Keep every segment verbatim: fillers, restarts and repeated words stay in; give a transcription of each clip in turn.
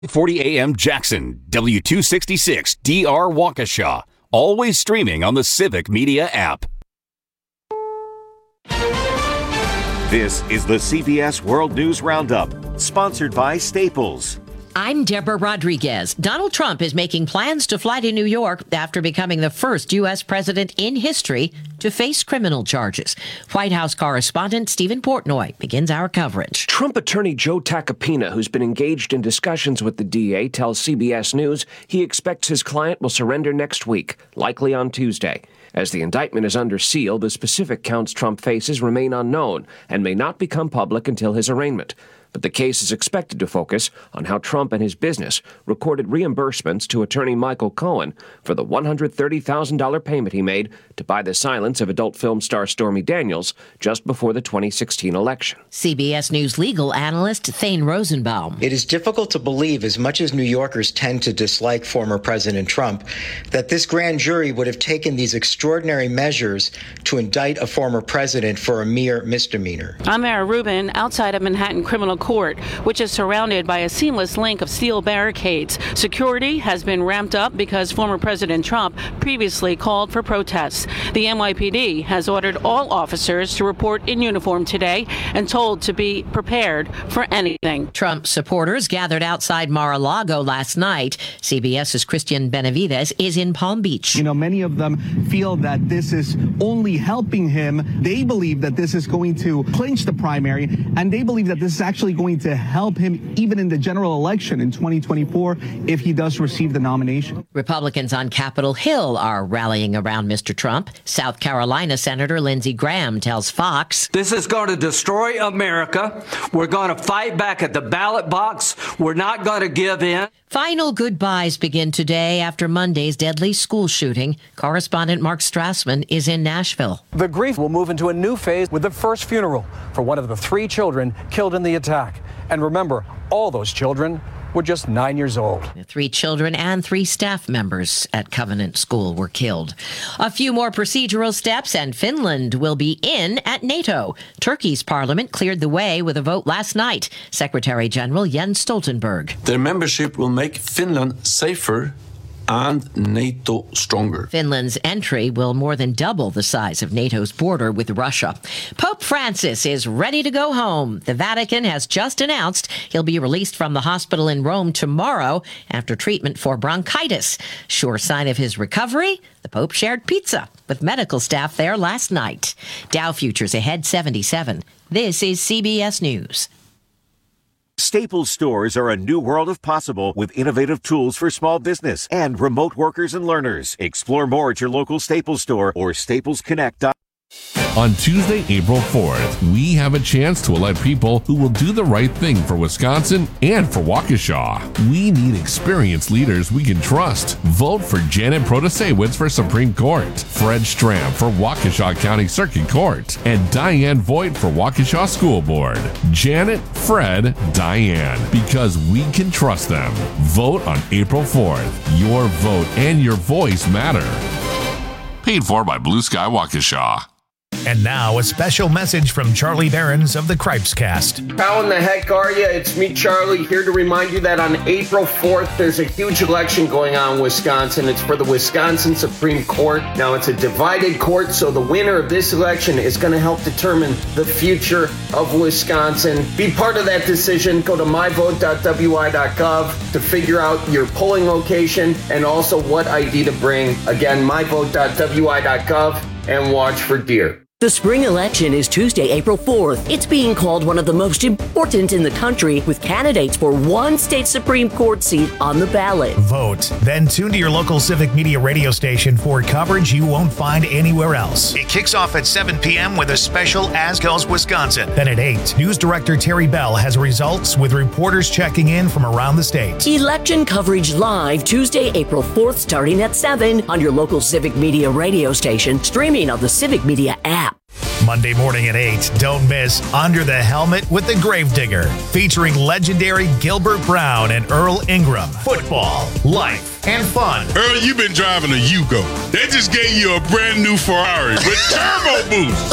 forty A M Jackson, W two sixty-six D R Waukesha. Always streaming on the Civic Media app. This is the C B S World News Roundup, sponsored by Staples. I'm Deborah Rodriguez. Donald Trump is making plans to fly to New York after becoming the first U S president in history to face criminal charges. White House correspondent Stephen Portnoy begins our coverage. Trump attorney Joe Tacopina, who's been engaged in discussions with the D A, tells C B S News he expects his client will surrender next week, likely on Tuesday. As the indictment is under seal, the specific counts Trump faces remain unknown and may not become public until his arraignment. But the case is expected to focus on how Trump and his business recorded reimbursements to attorney Michael Cohen for the one hundred thirty thousand dollars payment he made to buy the silence of adult film star Stormy Daniels just before the twenty sixteen election. C B S News legal analyst Thane Rosenbaum. It is difficult to believe, as much as New Yorkers tend to dislike former President Trump, that this grand jury would have taken these extraordinary measures to indict a former president for a mere misdemeanor. I'm Mara Rubin, outside of Manhattan Criminal Court, which is surrounded by a seamless link of steel barricades. Security has been ramped up because former President Trump previously called for protests. The N Y P D has ordered all officers to report in uniform today and told to be prepared for anything. Trump supporters gathered outside Mar-a-Lago last night. CBS's Christian Benavides is in Palm Beach. You know, many of them feel that this is only helping him. They believe that this is going to clinch the primary, and they believe that this is actually going to help him even in the general election in twenty twenty-four if he does receive the nomination. Republicans on Capitol Hill are rallying around Mister Trump. South Carolina Senator Lindsey Graham tells Fox, "This is going to destroy America. We're going to fight back at the ballot box. We're not going to give in." Final goodbyes begin today after Monday's deadly school shooting. Correspondent Mark Strassman is in Nashville. The grief will move into a new phase with the first funeral for one of the three children killed in the attack. And remember, all those children were just nine years old. The three children and three staff members at Covenant School were killed. A few more procedural steps and Finland will be in at NATO. Turkey's parliament cleared the way with a vote last night. Secretary General Jens Stoltenberg. Their membership will make Finland safer and NATO stronger. Finland's entry will more than double the size of NATO's border with Russia. Pope Francis is ready to go home. The Vatican has just announced he'll be released from the hospital in Rome tomorrow after treatment for bronchitis. Sure sign of his recovery, the Pope shared pizza with medical staff there last night. Dow futures ahead seventy-seven. This is C B S News. Staples stores are a new world of possible with innovative tools for small business and remote workers and learners. Explore more at your local Staples store or staples connect dot com. On Tuesday, April fourth, we have a chance to elect people who will do the right thing for Wisconsin and for Waukesha. We need experienced leaders we can trust. Vote for Janet Protasewicz for Supreme Court, Fred Stram for Waukesha County Circuit Court, and Diane Voigt for Waukesha School Board. Janet, Fred, Diane, because we can trust them. Vote on April fourth. Your vote and your voice matter. Paid for by Blue Sky Waukesha. And now, a special message from Charlie Behrens of the Cripes Cast. How in the heck are you? It's me, Charlie, here to remind you that on April fourth, there's a huge election going on in Wisconsin. It's for the Wisconsin Supreme Court. Now, it's a divided court, so the winner of this election is going to help determine the future of Wisconsin. Be part of that decision. Go to my vote dot w i dot gov to figure out your polling location and also what I D to bring. Again, my vote dot w i dot gov, and watch for deer. The spring election is Tuesday, April fourth. It's being called one of the most important in the country, with candidates for one state Supreme Court seat on the ballot. Vote. Then tune to your local Civic Media radio station for coverage you won't find anywhere else. It kicks off at seven p.m. with a special As Goes Wisconsin. Then at eight, News Director Terry Bell has results with reporters checking in from around the state. Election coverage live Tuesday, April fourth, starting at seven on your local Civic Media radio station, streaming on the Civic Media app. Monday morning at eight, don't miss Under the Helmet with the Gravedigger, featuring legendary Gilbert Brown and Earl Ingram. Football, life, and fun. Earl, you've been driving a Yugo. They just gave you a brand new Ferrari with turbo boost.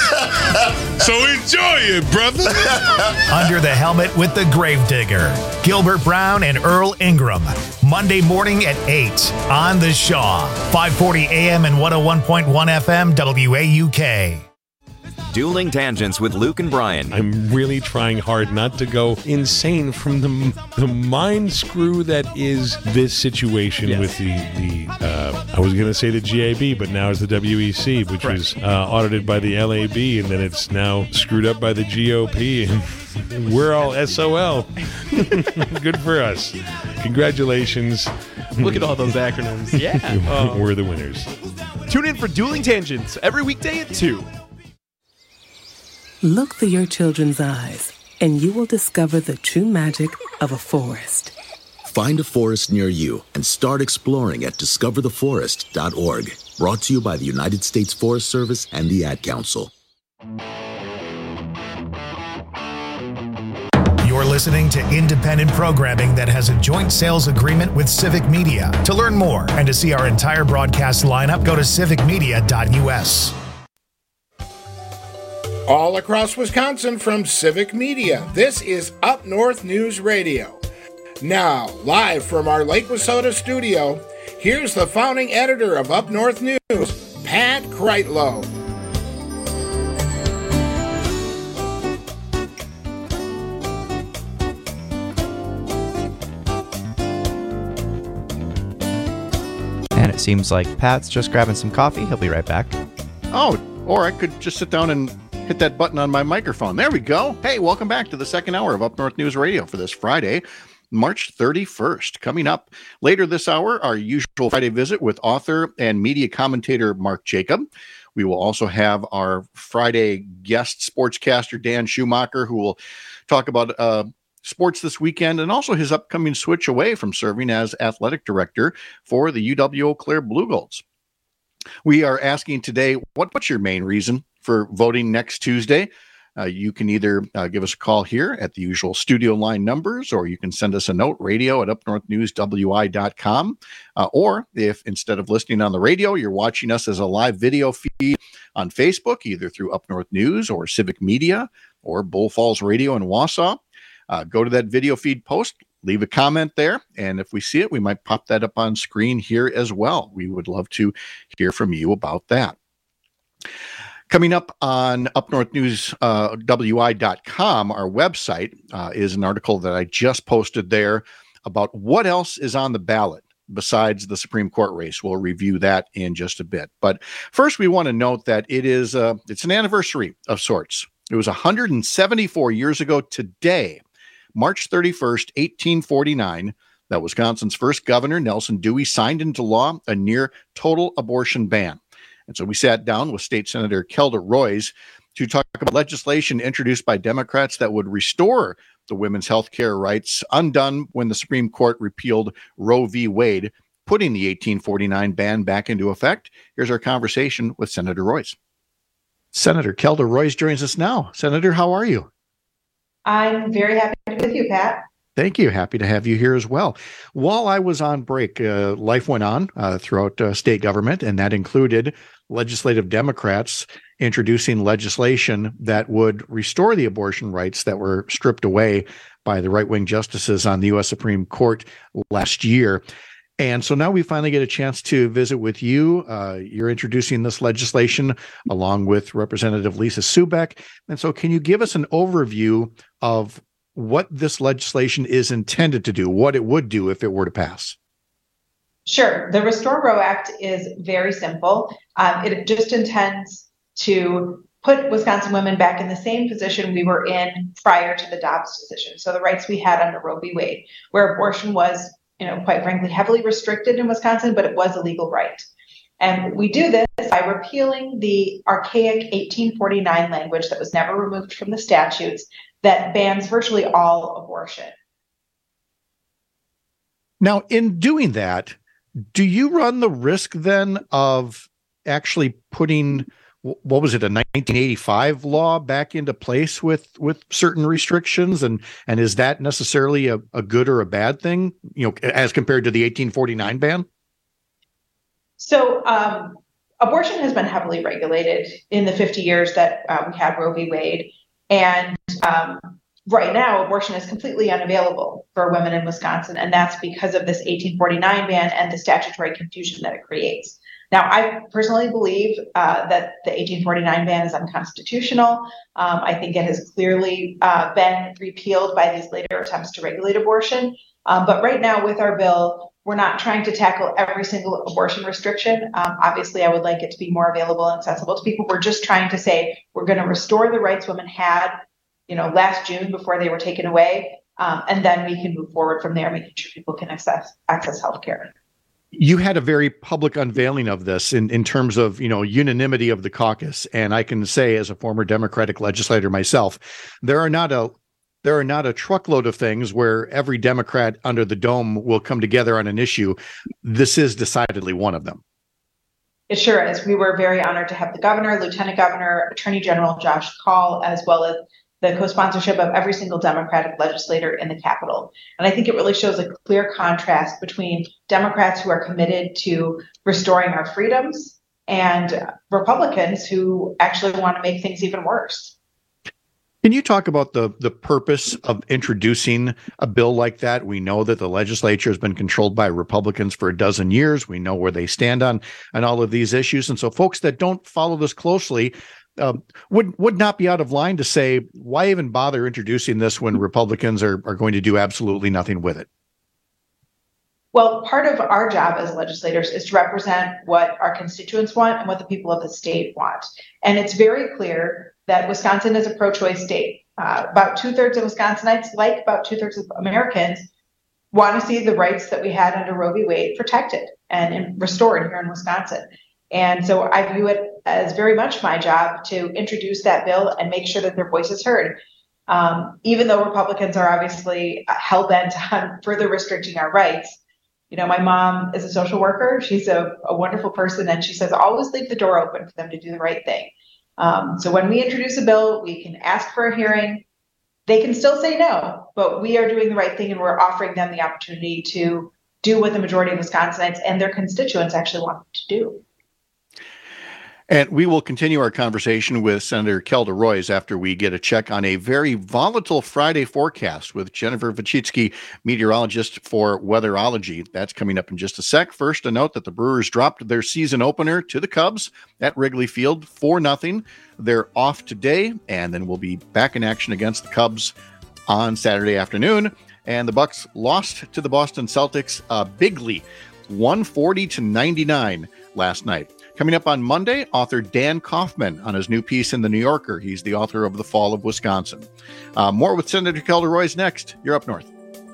So enjoy it, brother. Under the Helmet with the Gravedigger, Gilbert Brown and Earl Ingram. Monday morning at eight on The Shaw. five forty A M and one oh one point one F M W A U K. Dueling Tangents with Luke and Brian. I'm really trying hard not to go insane from the the mind screw that is this situation yes. with the, the uh, I was going to say the G A B, but now it's the W E C, which right. was uh, audited by the L A B, and then it's now screwed up by the G O P, and we're all S O L. Good for us. Congratulations. Look at all those acronyms. Yeah. um, we're the winners. Tune in for Dueling Tangents every weekday at two. Look through your children's eyes, and you will discover the true magic of a forest. Find a forest near you and start exploring at discover the forest dot org. Brought to you by the United States Forest Service and the Ad Council. You're listening to independent programming that has a joint sales agreement with Civic Media. To learn more and to see our entire broadcast lineup, go to civic media dot U S. All across Wisconsin from Civic Media, this is Up North News Radio. Now, live from our Lake Wissota studio, here's the founding editor of Up North News, Pat Kreitlow. And it seems like Pat's just grabbing some coffee. He'll be right back. Oh, or I could just sit down and hit that button on my microphone. There we go. Hey, welcome back to the second hour of Up North News Radio for this Friday, March thirty-first. Coming up later this hour, our usual Friday visit with author and media commentator Mark Jacob. We will also have our Friday guest sportscaster Dan Schumacher, who will talk about uh, sports this weekend and also his upcoming switch away from serving as athletic director for the U W Eau Claire Blue Golds. We are asking today, what, what's your main reason for voting next Tuesday? Uh, you can either uh, give us a call here at the usual studio line numbers, or you can send us a note, radio at up north news w i dot com. Uh, or if instead of listening on the radio, you're watching us as a live video feed on Facebook, either through Up North News or Civic Media or Bull Falls Radio in Wausau, uh, go to that video feed post, leave a comment there, and if we see it, we might pop that up on screen here as well. We would love to hear from you about that. Coming up on up north news w i dot com, our website, uh, is an article that I just posted there about what else is on the ballot besides the Supreme Court race. We'll review that in just a bit. But first, we want to note that it is uh, it's an anniversary of sorts. It was one hundred seventy-four years ago today, March thirty-first, eighteen forty-nine, that Wisconsin's first governor, Nelson Dewey, signed into law a near total abortion ban. And so we sat down with State Senator Kelda Roys to talk about legislation introduced by Democrats that would restore the women's health care rights undone when the Supreme Court repealed Roe v. Wade, putting the eighteen forty-nine ban back into effect. Here's our conversation with Senator Roys. Senator Kelda Roys joins us now. Senator, how are you? I'm very happy to be with you, Pat. Thank you. Happy to have you here as well. While I was on break, uh, life went on uh, throughout uh, state government, and that included legislative Democrats introducing legislation that would restore the abortion rights that were stripped away by the right-wing justices on the U S Supreme Court last year. And so now we finally get a chance to visit with you. Uh, you're introducing this legislation along with Representative Lisa Subeck. And so can you give us an overview of what this legislation is intended to do, what it would do if it were to pass? Sure. The Restore Roe Act is very simple. Um, it just intends to put Wisconsin women back in the same position we were in prior to the Dobbs decision. So the rights we had under Roe v. Wade, where abortion was, you know, quite frankly, heavily restricted in Wisconsin, but it was a legal right. And we do this by repealing the archaic eighteen forty-nine language that was never removed from the statutes that bans virtually all abortion. Now, in doing that, do you run the risk then of actually putting, what was it, a nineteen eighty-five law back into place with, with certain restrictions? And, and is that necessarily a, a good or a bad thing, you know, as compared to the eighteen forty-nine ban? So um, abortion has been heavily regulated in the fifty years that uh, we had Roe v. Wade. And um, right now, abortion is completely unavailable for women in Wisconsin. And that's because of this eighteen forty-nine ban and the statutory confusion that it creates. Now, I personally believe uh, that the eighteen forty-nine ban is unconstitutional. Um, I think it has clearly uh, been repealed by these later attempts to regulate abortion. Um, but right now, with our bill, we're not trying to tackle every single abortion restriction. Um, obviously, I would like it to be more available and accessible to people. We're just trying to say we're going to restore the rights women had, you know, last June before they were taken away, um, and then we can move forward from there, making sure people can access access healthcare. You had a very public unveiling of this in, in terms of, you know, unanimity of the caucus. And I can say, as a former Democratic legislator myself, there are not a there are not a truckload of things where every Democrat under the dome will come together on an issue. This is decidedly one of them. It sure is. We were very honored to have the governor, Lieutenant Governor, Attorney General Josh Kaul, as well as the co-sponsorship of every single Democratic legislator in the Capitol. And I think it really shows a clear contrast between Democrats who are committed to restoring our freedoms and Republicans who actually want to make things even worse. Can you talk about the, the purpose of introducing a bill like that? We know that the legislature has been controlled by Republicans for a dozen years. We know where they stand on, on all of these issues. And so folks that don't follow this closely Uh, would would not be out of line to say, why even bother introducing this when Republicans are, are going to do absolutely nothing with it? Well, part of our job as legislators is to represent what our constituents want and what the people of the state want. And it's very clear that Wisconsin is a pro-choice state. Uh, about two-thirds of Wisconsinites, like about two-thirds of Americans, want to see the rights that we had under Roe v. Wade protected and, and restored here in Wisconsin. And so I view it as very much my job to introduce that bill and make sure that their voice is heard. Um, even though Republicans are obviously hell-bent on further restricting our rights. You know, my mom is a social worker. She's a, a wonderful person, and she says, always leave the door open for them to do the right thing. Um, so when we introduce a bill, we can ask for a hearing. They can still say no, but we are doing the right thing, and we're offering them the opportunity to do what the majority of Wisconsinites and their constituents actually want them to do. And we will continue our conversation with Senator Kelda Roys after we get a check on a very volatile Friday forecast with Jennifer Vachitsky, meteorologist for Weatherology. That's coming up in just a sec. First, a note that the Brewers dropped their season opener to the Cubs at Wrigley Field four nothing. They're off today, and then we'll be back in action against the Cubs on Saturday afternoon. And the Bucks lost to the Boston Celtics uh, bigly, one forty to ninety-nine last night. Coming up on Monday, author Dan Kaufman on his new piece in The New Yorker. He's the author of The Fall of Wisconsin. Uh, more with Senator Kelda Roys next. You're Up North.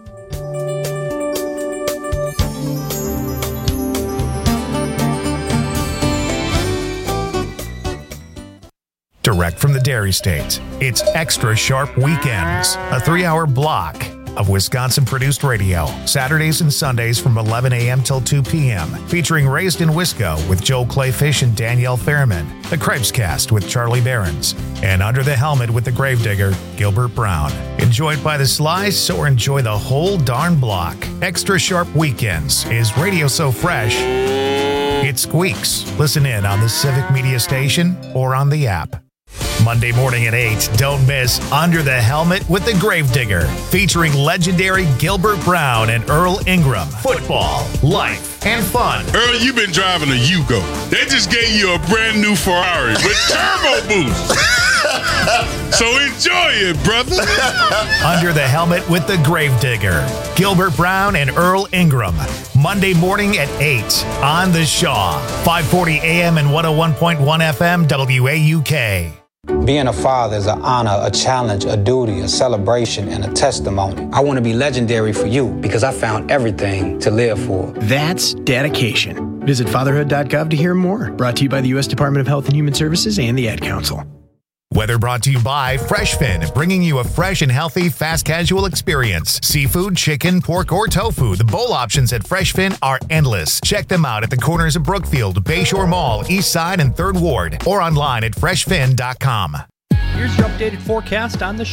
Direct from the Dairy State, it's Extra Sharp Weekends, a three-hour block of Wisconsin-produced radio, Saturdays and Sundays from eleven a.m. till two p.m., featuring Raised in Wisco with Joel Clayfish and Danielle Fairman, The Krebscast with Charlie Behrens, and Under the Helmet with the Gravedigger, Gilbert Brown. Enjoyed by the slice or enjoy the whole darn block. Extra Sharp Weekends is radio so fresh, it squeaks. Listen in on the Civic Media Station or on the app. Monday morning at eight, don't miss Under the Helmet with the Gravedigger, featuring legendary Gilbert Brown and Earl Ingram. Football, life, and fun. Earl, you've been driving a Yugo. They just gave you a brand new Ferrari with turbo boost. So enjoy it, brother. Under the Helmet with the Gravedigger, Gilbert Brown and Earl Ingram. Monday morning at eight on the Shaw, five forty a.m. and one oh one point one F M W A U K. Being a father is an honor, a challenge, a duty, a celebration, and a testimony. I want to be legendary for you because I found everything to live for. That's dedication. Visit fatherhood dot gov to hear more. Brought to you by the U S Department of Health and Human Services and the Ad Council. Weather brought to you by FreshFin, bringing you a fresh and healthy fast casual experience. Seafood, chicken, pork, or tofu. The bowl options at FreshFin are endless. Check them out at the corners of Brookfield, Bayshore Mall, East Side, and third Ward, or online at fresh fin dot com. Here's your updated forecast on the Shaw.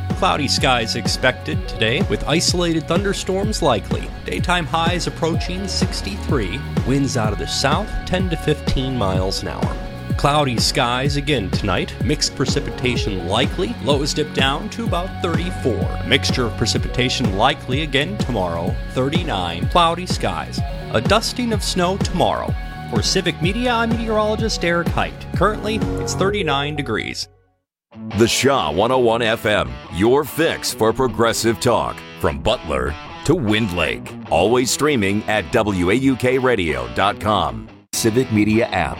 Cloudy skies expected today with isolated thunderstorms likely. Daytime highs approaching sixty-three. Winds out of the south ten to fifteen miles an hour. Cloudy skies again tonight. Mixed precipitation likely. Lows dip down to about thirty-four. Mixture of precipitation likely again tomorrow. thirty-nine. Cloudy skies. A dusting of snow tomorrow. For Civic Media, I'm meteorologist Eric Height. Currently, it's thirty-nine degrees. The Shaw one oh one F M, your fix for progressive talk. From Butler to Wind Lake. Always streaming at W A U K radio dot com. Civic Media app.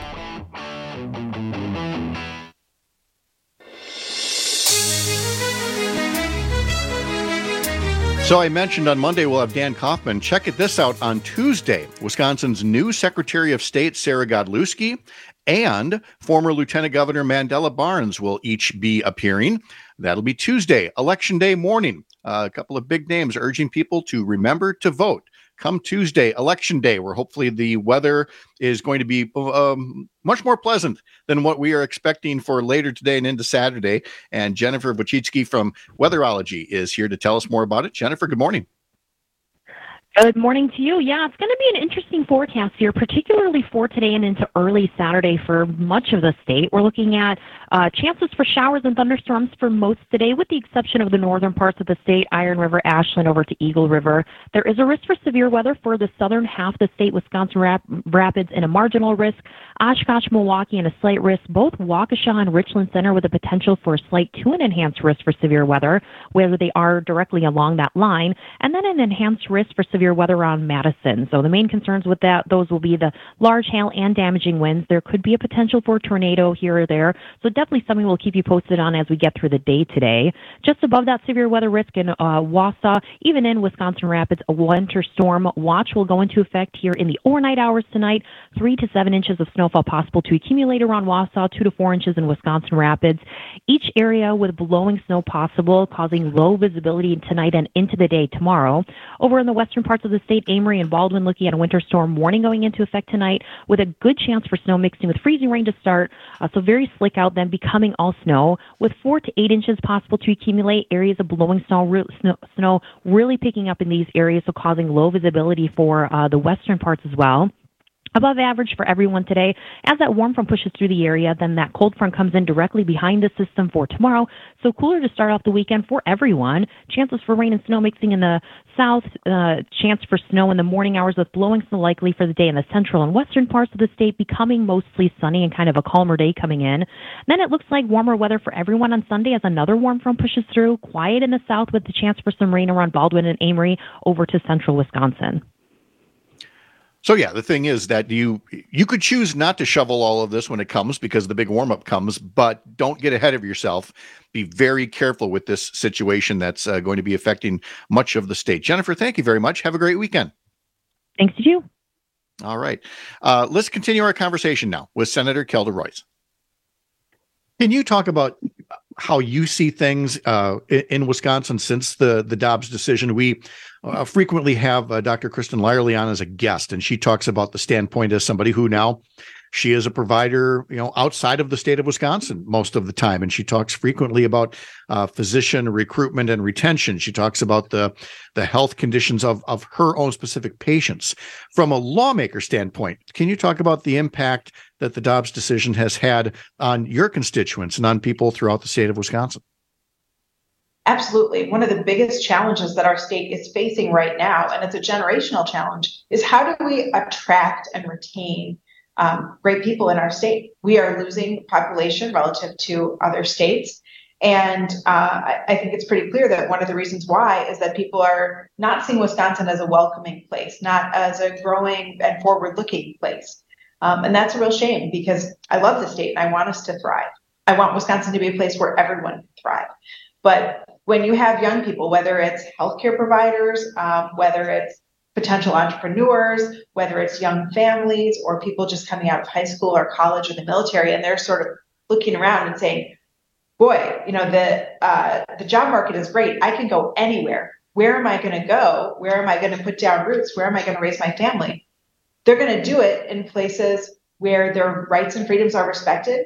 So I mentioned on Monday we'll have Dan Kaufman. Check it this out on Tuesday. Wisconsin's new Secretary of State, Sarah Godlewski, and former Lieutenant Governor Mandela Barnes will each be appearing. That'll be Tuesday, Election Day morning. Uh, a couple of big names urging people to remember to vote. Come Tuesday, Election Day, where hopefully the weather is going to be um, much more pleasant than what we are expecting for later today and into Saturday. And Jennifer Wojcicki from Weatherology is here to tell us more about it. Jennifer, good morning. Good morning to you. Yeah, it's going to be an interesting forecast here, particularly for today and into early Saturday for much of the state. We're looking at uh, chances for showers and thunderstorms for most today, with the exception of the northern parts of the state, Iron River, Ashland, over to Eagle River. There is a risk for severe weather for the southern half of the state, Wisconsin Rap- Rapids, and a marginal risk. Oshkosh, Milwaukee, and a slight risk. Both Waukesha and Richland Center with a potential for a slight to an enhanced risk for severe weather, whether they are directly along that line, and then an enhanced risk for severe weather around Madison. So the main concerns with that, those will be the large hail and damaging winds. There could be a potential for a tornado here or there. So definitely something we'll keep you posted on as we get through the day today. Just above that severe weather risk in uh, Wausau, even in Wisconsin Rapids, a winter storm watch will go into effect here in the overnight hours tonight. Three to seven inches of snowfall possible to accumulate around Wausau, two to four inches in Wisconsin Rapids. Each area with blowing snow possible, causing low visibility tonight and into the day tomorrow. Over in the western parts of the state, Amory and Baldwin looking at a winter storm warning going into effect tonight, with a good chance for snow mixing with freezing rain to start. Uh, so very slick out, then becoming all snow, with four to eight inches possible to accumulate. Areas of blowing snow, re- snow, snow really picking up in these areas, so causing low visibility for uh, the western parts as well. Above average for everyone today. As that warm front pushes through the area, then that cold front comes in directly behind the system for tomorrow. So cooler to start off the weekend for everyone. Chances for rain and snow mixing in the south. Uh, chance for snow in the morning hours, with blowing snow likely for the day in the central and western parts of the state, becoming mostly sunny and kind of a calmer day coming in. Then it looks like warmer weather for everyone on Sunday as another warm front pushes through. Quiet in the south with the chance for some rain around Baldwin and Amory over to central Wisconsin. So yeah, the thing is that you you could choose not to shovel all of this when it comes, because the big warm-up comes, but don't get ahead of yourself. Be very careful with this situation that's uh, going to be affecting much of the state. Jennifer, thank you very much. Have a great weekend. Thanks to you. All right. Uh, let's continue our conversation now with Senator Kelda Roys. Can you talk about how you see things uh, in Wisconsin since the, the Dobbs decision? We uh, frequently have uh, Doctor Kristen Lyerly on as a guest, and she talks about the standpoint as somebody who now she is a provider, you know, outside of the state of Wisconsin most of the time. And she talks frequently about uh, physician recruitment and retention. She talks about the, the health conditions of, of her own specific patients. From a lawmaker standpoint, can you talk about the impact that the Dobbs decision has had on your constituents and on people throughout the state of Wisconsin? Absolutely. One of the biggest challenges that our state is facing right now, and it's a generational challenge, is how do we attract and retain um, great people in our state? We are losing population relative to other states. And uh, I, I think it's pretty clear that one of the reasons why is that people are not seeing Wisconsin as a welcoming place, not as a growing and forward-looking place. Um, and that's a real shame, because I love the state and I want us to thrive. I want Wisconsin to be a place where everyone can thrive. But when you have young people, whether it's healthcare providers, um, whether it's potential entrepreneurs, whether it's young families or people just coming out of high school or college or the military, and they're sort of looking around and saying, boy, you know, the uh, the job market is great. I can go anywhere. Where am I going to go? Where am I going to put down roots? Where am I going to raise my family? They're going to do it in places where their rights and freedoms are respected.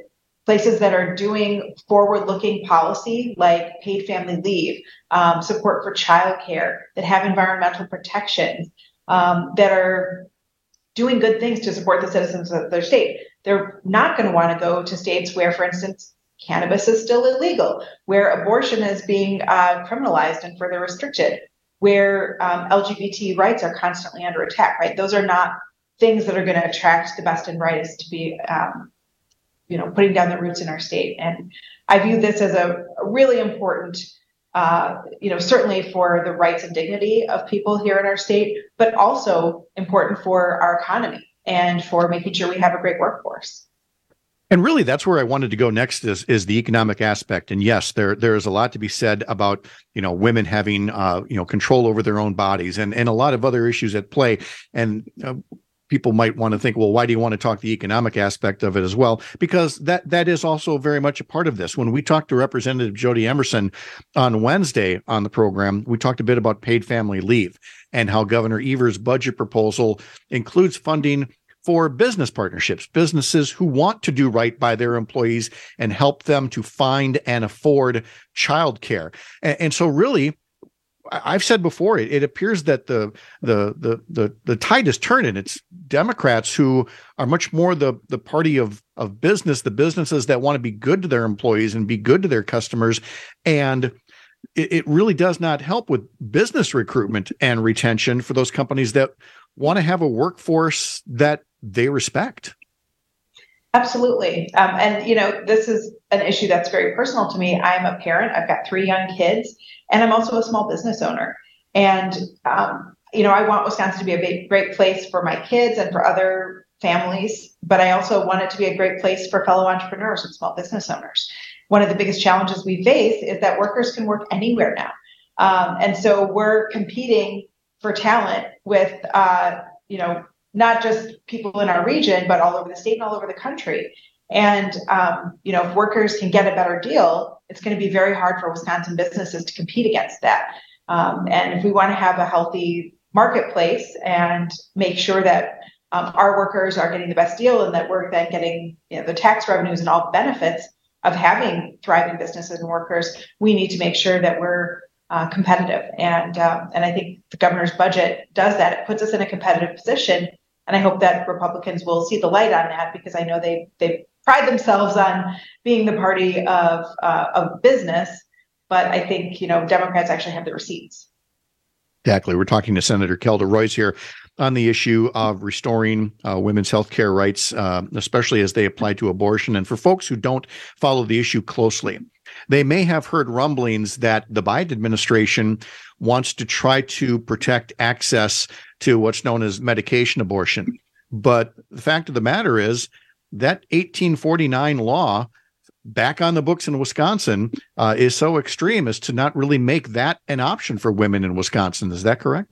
places that are doing forward-looking policy like paid family leave, um, support for childcare, that have environmental protections, um, that are doing good things to support the citizens of their state. They're not going to want to go to states where, for instance, cannabis is still illegal, where abortion is being uh, criminalized and further restricted, where um, L G B T rights are constantly under attack, right? Those are not things that are going to attract the best and brightest to be, um, you know, putting down their roots in our state. And I view this as a, a really important, uh, you know, certainly for the rights and dignity of people here in our state, but also important for our economy and for making sure we have a great workforce. And really, that's where I wanted to go next is, is the economic aspect. And yes, there there is a lot to be said about, you know, women having, uh, you know, control over their own bodies and, and a lot of other issues at play. And uh, people might want to think, well, why do you want to talk the economic aspect of it as well? Because that that is also very much a part of this. When we talked to Representative Jody Emerson on Wednesday on the program, we talked a bit about paid family leave and how Governor Evers' budget proposal includes funding for business partnerships, businesses who want to do right by their employees and help them to find and afford childcare. And, and so really, I've said before, it, it appears that the, the the the the tide is turning. It's Democrats who are much more the the party of of business, the businesses that want to be good to their employees and be good to their customers. And it, it really does not help with business recruitment and retention for those companies that want to have a workforce that they respect. Absolutely. Um, and, you know, this is an issue that's very personal to me. I'm a parent. I've got three young kids, and I'm also a small business owner. And, um, you know, I want Wisconsin to be a big, great place for my kids and for other families, but I also want it to be a great place for fellow entrepreneurs and small business owners. One of the biggest challenges we face is that workers can work anywhere now. Um, and so we're competing for talent with, uh, you know, not just people in our region, but all over the state and all over the country. And, um, you know, if workers can get a better deal, it's going to be very hard for Wisconsin businesses to compete against that. Um, and if we want to have a healthy marketplace and make sure that um, our workers are getting the best deal and that we're then getting, you know, the tax revenues and all the benefits of having thriving businesses and workers, we need to make sure that we're Uh, competitive. And um, and I think the governor's budget does that. It puts us in a competitive position. And I hope that Republicans will see the light on that, because I know they they pride themselves on being the party of uh, of business. But I think, you know, Democrats actually have the receipts. Exactly. We're talking to Senator Kelda Roys here on the issue of restoring uh, women's health care rights, uh, especially as they apply to abortion. And for folks who don't follow the issue closely, they may have heard rumblings that the Biden administration wants to try to protect access to what's known as medication abortion. But the fact of the matter is that eighteen forty-nine law back on the books in Wisconsin uh, is so extreme as to not really make that an option for women in Wisconsin. Is that correct?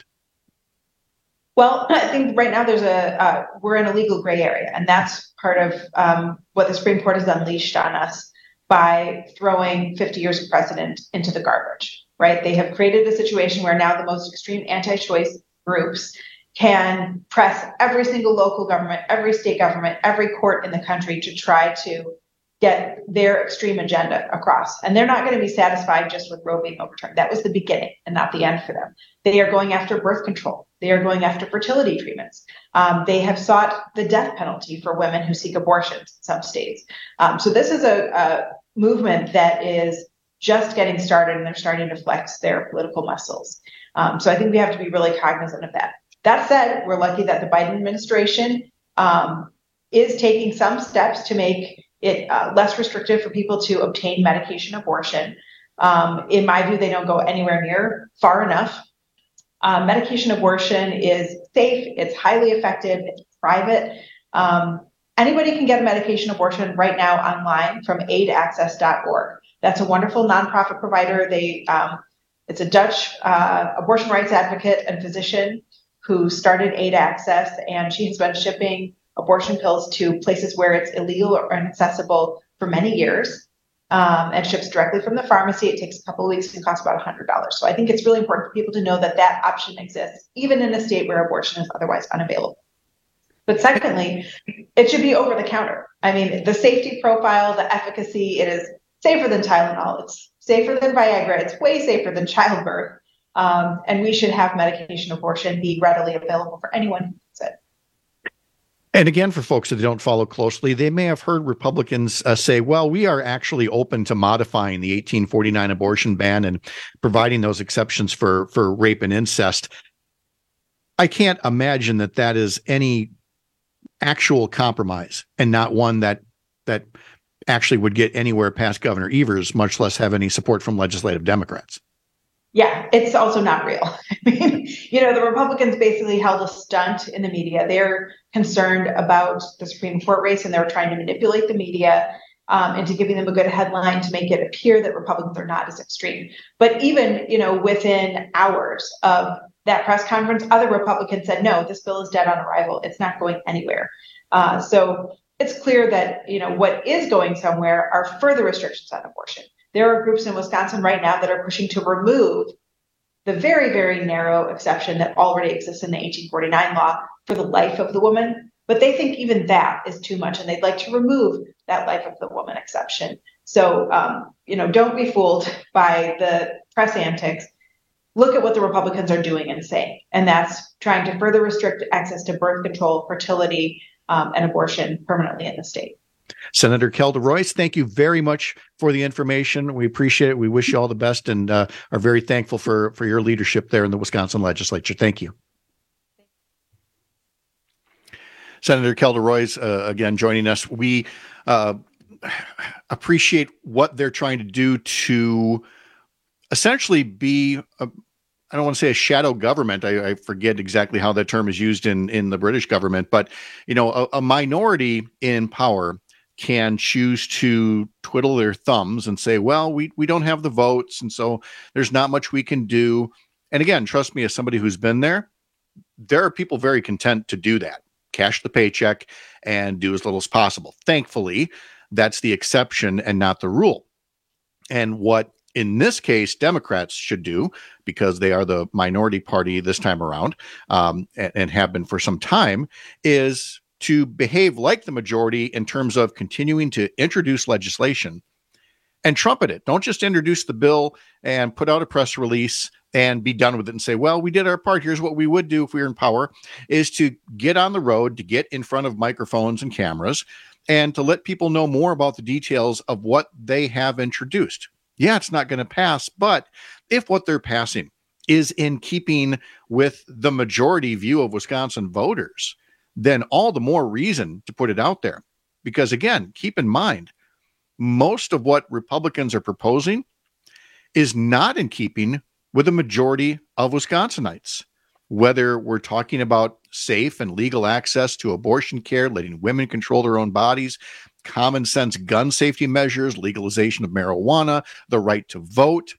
Well, I think right now there's a uh, we're in a legal gray area, and that's part of um, what the Supreme Court has unleashed on us by throwing fifty years of precedent into the garbage, right? They have created a situation where now the most extreme anti-choice groups can press every single local government, every state government, every court in the country to try to get their extreme agenda across. And they're not going to be satisfied just with Roe being overturned. That was the beginning and not the end for them. They are going after birth control. They are going after fertility treatments. Um, they have sought the death penalty for women who seek abortions in some states. Um, so this is a, a movement that is just getting started, and they're starting to flex their political muscles. Um, so I think we have to be really cognizant of that. That said, we're lucky that the Biden administration um, is taking some steps to make it uh, less restrictive for people to obtain medication abortion. Um, in my view, they don't go anywhere near far enough. Uh, medication abortion is safe, it's highly effective, it's private. Um, anybody can get a medication abortion right now online from aid access dot org. That's a wonderful nonprofit provider. They um, it's a Dutch uh, abortion rights advocate and physician who started Aid Access, and she has been shipping abortion pills to places where it's illegal or inaccessible for many years, um, and ships directly from the pharmacy. It takes a couple of weeks and costs about one hundred dollars. So I think it's really important for people to know that that option exists, even in a state where abortion is otherwise unavailable. But secondly, it should be over the counter. I mean, the safety profile, the efficacy, it is safer than Tylenol. It's safer than Viagra. It's way safer than childbirth. Um, and we should have medication abortion be readily available for anyone who needs it. And again, for folks that don't follow closely, they may have heard Republicans uh, say, well, we are actually open to modifying the eighteen forty-nine abortion ban and providing those exceptions for, for rape and incest. I can't imagine that that is any actual compromise and not one that that actually would get anywhere past Governor Evers, much less have any support from legislative Democrats. Yeah, it's also not real. I mean, you know, the Republicans basically held a stunt in the media. They're concerned about the Supreme Court race, and they were trying to manipulate the media um, into giving them a good headline to make it appear that Republicans are not as extreme. But even, you know, within hours of that press conference, other Republicans said, no, this bill is dead on arrival. It's not going anywhere. Uh, so it's clear that, you know, what is going somewhere are further restrictions on abortion. There are groups in Wisconsin right now that are pushing to remove the very, very narrow exception that already exists in the eighteen forty-nine law for the life of the woman. But they think even that is too much, and they'd like to remove that life of the woman exception. So, um, you know, don't be fooled by the press antics. Look at what the Republicans are doing and saying, and that's trying to further restrict access to birth control, fertility, um, and abortion permanently in the state. Senator Kelda Royce, thank you very much for the information. We appreciate it. We wish you all the best and uh, are very thankful for, for your leadership there in the Wisconsin legislature. Thank you. Senator Kelda Royce, uh, again, joining us. We uh, appreciate what they're trying to do to essentially be, a, I don't want to say a shadow government. I, I forget exactly how that term is used in, in the British government, but, you know, a, a minority in power can choose to twiddle their thumbs and say, well, we, we don't have the votes, and so there's not much we can do. And again, trust me, as somebody who's been there, there are people very content to do that, cash the paycheck and do as little as possible. Thankfully, that's the exception and not the rule. And what, in this case, Democrats should do, because they are the minority party this time around, um, and, and have been for some time, is to behave like the majority in terms of continuing to introduce legislation and trumpet it. Don't just introduce the bill and put out a press release and be done with it and say, well, we did our part. Here's what we would do if we were in power, is to get on the road, to get in front of microphones and cameras, and to let people know more about the details of what they have introduced. Yeah, it's not going to pass, but if what they're passing is in keeping with the majority view of Wisconsin voters, then all the more reason to put it out there. Because again, keep in mind, most of what Republicans are proposing is not in keeping with the majority of Wisconsinites. Whether we're talking about safe and legal access to abortion care, letting women control their own bodies, common sense gun safety measures, legalization of marijuana, the right to vote.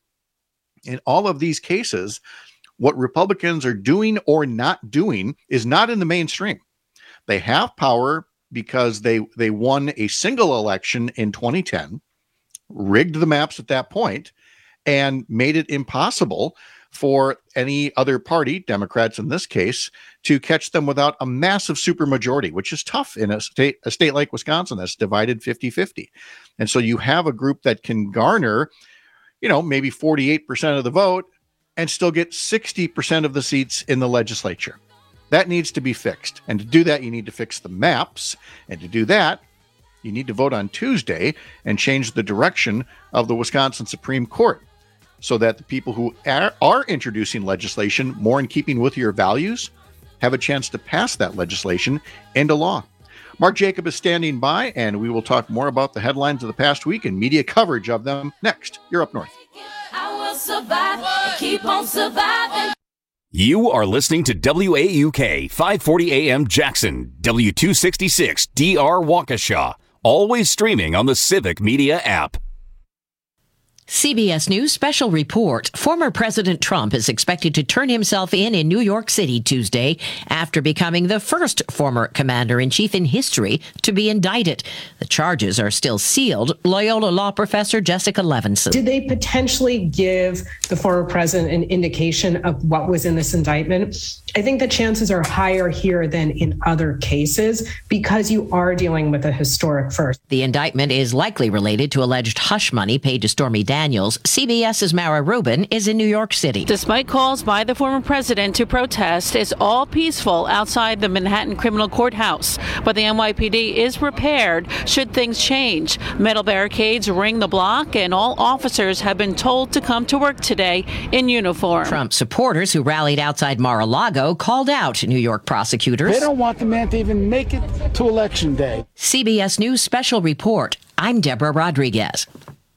In all of these cases, what Republicans are doing or not doing is not in the mainstream. They have power because they, they won a single election in twenty ten, rigged the maps at that point, and made it impossible for any other party, Democrats in this case, to catch them without a massive supermajority, which is tough in a state a state like Wisconsin that's divided fifty-fifty. And so you have a group that can garner, you know, maybe forty-eight percent of the vote and still get sixty percent of the seats in the legislature. That needs to be fixed. And to do that, you need to fix the maps. And to do that, you need to vote on Tuesday and change the direction of the Wisconsin Supreme Court, so that the people who are, are introducing legislation more in keeping with your values have a chance to pass that legislation into law. Mark Jacob is standing by, and we will talk more about the headlines of the past week and media coverage of them next. You're Up North. I will survive and keep on surviving. You are listening to W A U K five forty A M Jackson, W two sixty-six D R Waukesha, always streaming on the Civic Media app. C B S News special report. Former President Trump is expected to turn himself in in New York City Tuesday after becoming the first former commander-in-chief in history to be indicted. The charges are still sealed. Loyola law professor Jessica Levinson. Did they potentially give the former president an indication of what was in this indictment? I think the chances are higher here than in other cases because you are dealing with a historic first. The indictment is likely related to alleged hush money paid to Stormy Daniels. CBS's Mara Rubin is in New York City. Despite calls by the former president to protest, it's all peaceful outside the Manhattan Criminal Courthouse. But the N Y P D is prepared should things change. Metal barricades ring the block, and all officers have been told to come to work today in uniform. Trump supporters who rallied outside Mar-a-Lago called out New York prosecutors. They don't want the man to even make it to Election Day. C B S News Special Report. I'm Deborah Rodriguez.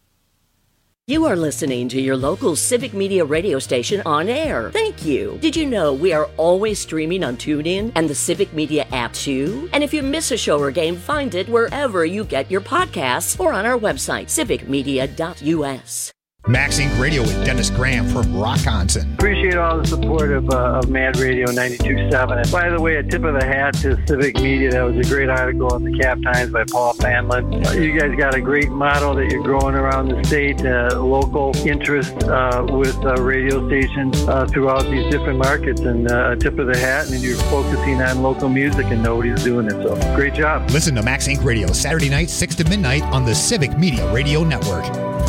You are listening to your local Civic Media radio station on air. Thank you. Did you know we are always streaming on TuneIn and the Civic Media app too? And if you miss a show or game, find it wherever you get your podcasts or on our website, civic media dot u s. Max Inc Radio with Dennis Graham from Rockonson. Appreciate all the support of, uh, of Mad Radio ninety-two point seven. And by the way, a tip of the hat to Civic Media. That was a great article in the Cap Times by Paul Fanlin. Uh, you guys got a great model that you're growing around the state, uh, local interest uh, with uh, radio stations uh, throughout these different markets. And uh, a tip of the hat, and you're focusing on local music and nobody's doing it. So great job. Listen to Max Inc Radio Saturday night, six to midnight on the Civic Media Radio Network.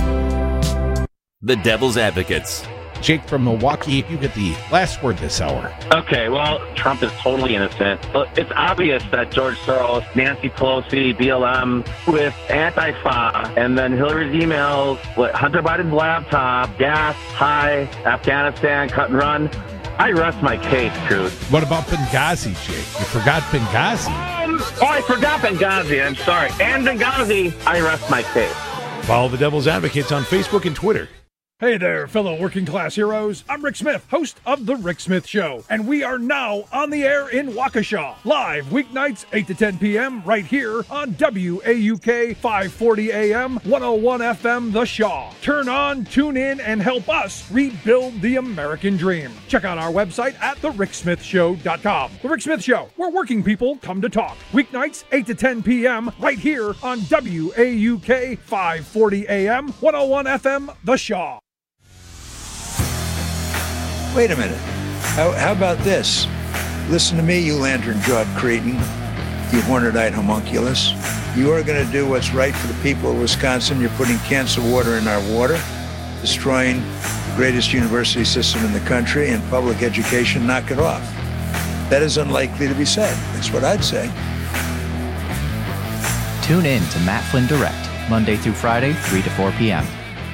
The Devil's Advocates. Jake from Milwaukee, you get the last word this hour. Okay, well, Trump is totally innocent. It's obvious that George Soros, Nancy Pelosi, B L M, with Antifa, and then Hillary's emails, what, Hunter Biden's laptop, gas, high, Afghanistan, cut and run. I rest my case, Truth. What about Benghazi, Jake? You forgot Benghazi. Um, oh, I forgot Benghazi. I'm sorry. And Benghazi, I rest my case. Follow the Devil's Advocates on Facebook and Twitter. Hey there, fellow working class heroes. I'm Rick Smith, host of The Rick Smith Show, and we are now on the air in Waukesha, live weeknights eight to ten p.m. right here on W A U K five forty A M, one oh one F M The Shaw. Turn on, tune in, and help us rebuild the American dream. Check out our website at the rick smith show dot com. The Rick Smith Show, where working people come to talk. Weeknights eight to ten p.m. right here on W A U K five forty A M, one oh one F M The Shaw. Wait a minute. How, how about this? Listen to me, you lantern-jawed cretin, you horned-eyed homunculus. You are going to do what's right for the people of Wisconsin. You're putting cancer water in our water, destroying the greatest university system in the country, and public education. Knock it off. That is unlikely to be said. That's what I'd say. Tune in to Matt Flynn Direct, Monday through Friday, three to four p.m.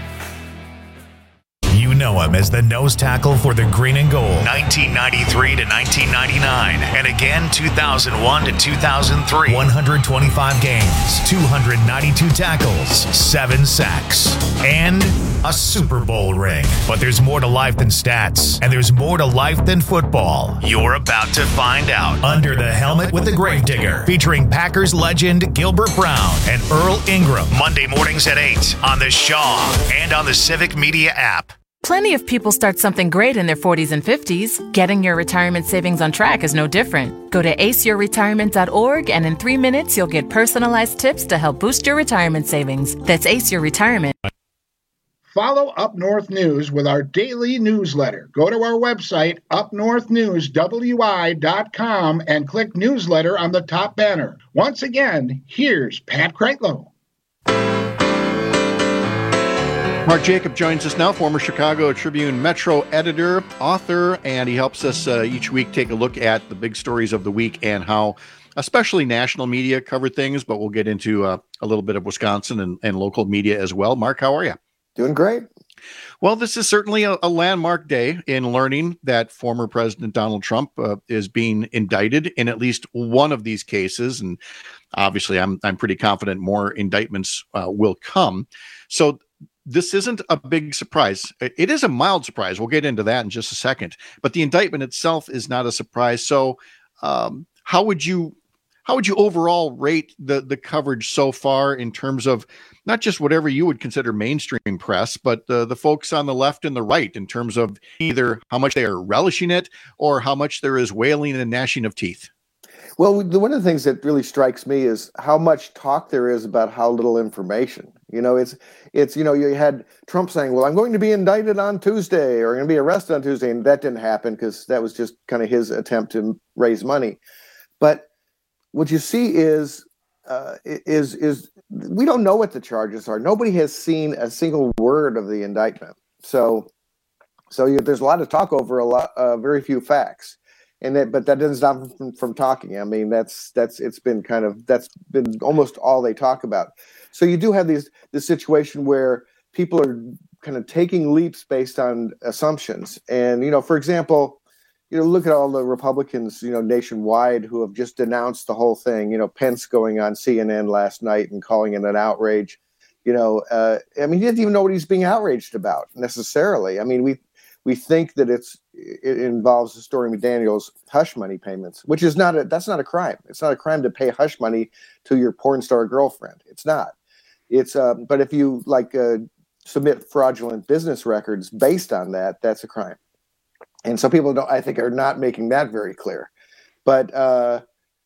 You know him as the nose tackle for the Green and Gold, nineteen ninety-three to nineteen ninety-nine, and again two thousand one to two thousand three. one hundred twenty-five games, two hundred ninety-two tackles, seven sacks, and a Super Bowl ring. But there's more to life than stats, and there's more to life than football. You're about to find out. Under the Helmet with the Gravedigger, featuring Packers legend Gilbert Brown and Earl Ingram. Monday mornings at eight on the Shaw and on the Civic Media app. Plenty of people start something great in their forties and fifties. Getting your retirement savings on track is no different. Go to ace your retirement dot org, and in three minutes, you'll get personalized tips to help boost your retirement savings. That's Ace Your Retirement. Follow Up North News with our daily newsletter. Go to our website, up north news w i dot com, and click Newsletter on the top banner. Once again, here's Pat Kreitlow. Mark Jacob joins us now, former Chicago Tribune Metro editor, author, and he helps us uh, each week take a look at the big stories of the week and how especially national media cover things, but we'll get into uh, a little bit of Wisconsin and, and local media as well. Mark, how are you? Doing great. Well, this is certainly a, a landmark day in learning that former President Donald Trump uh, is being indicted in at least one of these cases. And obviously, I'm, I'm pretty confident more indictments uh, will come. So this isn't a big surprise. It is a mild surprise. We'll get into that in just a second. But the indictment itself is not a surprise. So um, how would you how would you overall rate the, the coverage so far in terms of not just whatever you would consider mainstream press, but uh, the folks on the left and the right in terms of either how much they are relishing it or how much there is wailing and gnashing of teeth? Well, the, one of the things that really strikes me is how much talk there is about how little information. You know, it's it's you know, you had Trump saying, "Well, I'm going to be indicted on Tuesday, or I'm going to be arrested on Tuesday," and that didn't happen because that was just kind of his attempt to raise money. But what you see is uh, is is we don't know what the charges are. Nobody has seen a single word of the indictment. So so you, there's a lot of talk over a lot, uh, very few facts. And that, but that doesn't stop them from, from talking. I mean, that's that's it's been kind of that's been almost all they talk about. So you do have these this situation where people are kind of taking leaps based on assumptions. And you know, for example, you know, look at all the Republicans, you know, nationwide who have just denounced the whole thing. You know, Pence going on C N N last night and calling it an outrage. You know, uh, I mean, he doesn't even know what he's being outraged about necessarily. I mean, we. We think that it's it involves Stormy McDaniel's hush money payments, which is not a that's not a crime. It's not a crime to pay hush money to your porn star girlfriend. It's not. It's um, but if you like uh, submit fraudulent business records based on that, that's a crime. And so people don't, I think, are not making that very clear. But uh,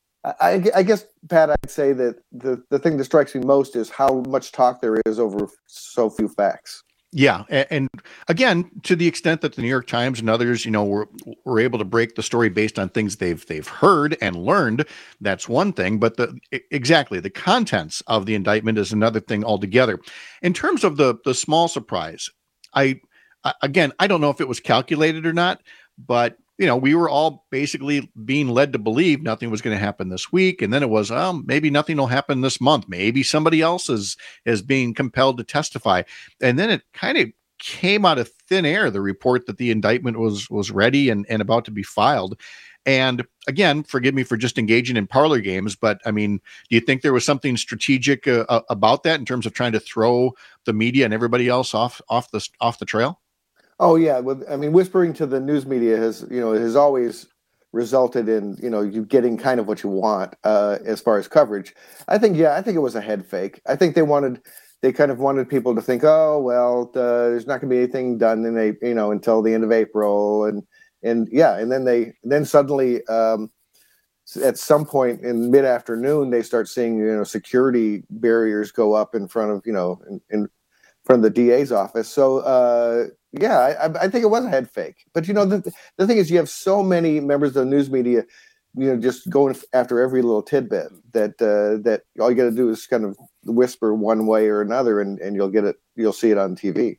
I, I guess, Pat, I'd say that the the thing that strikes me most is how much talk there is over so few facts. Yeah, and, and again, to the extent that the New York Times and others, you know, were were able to break the story based on things they've they've heard and learned, that's one thing. But the exactly the contents of the indictment is another thing altogether. In terms of the the small surprise, I again, I don't know if it was calculated or not, but you know, we were all basically being led to believe nothing was going to happen this week. And then it was, um, maybe nothing will happen this month. Maybe somebody else is, is being compelled to testify. And then it kind of came out of thin air, the report that the indictment was, was ready and, and about to be filed. And again, forgive me for just engaging in parlor games, but I mean, do you think there was something strategic uh, about that in terms of trying to throw the media and everybody else off, off the, off the trail? Oh yeah, well, I mean, whispering to the news media has, you know, has always resulted in, you know, you getting kind of what you want uh, as far as coverage. I think, yeah, I think it was a head fake. I think they wanted, they kind of wanted people to think, oh well, uh, there's not going to be anything done in a, you know, until the end of April, and and yeah, and then they, then suddenly um, at some point in mid afternoon they start seeing, you know, security barriers go up in front of, you know, in, in front of the D A's office. So. Uh, Yeah, I, I think it was a head fake. But, you know, the, the thing is you have so many members of the news media, you know, just going after every little tidbit that uh, that all you got to do is kind of whisper one way or another and, and you'll get it. You'll see it on T V.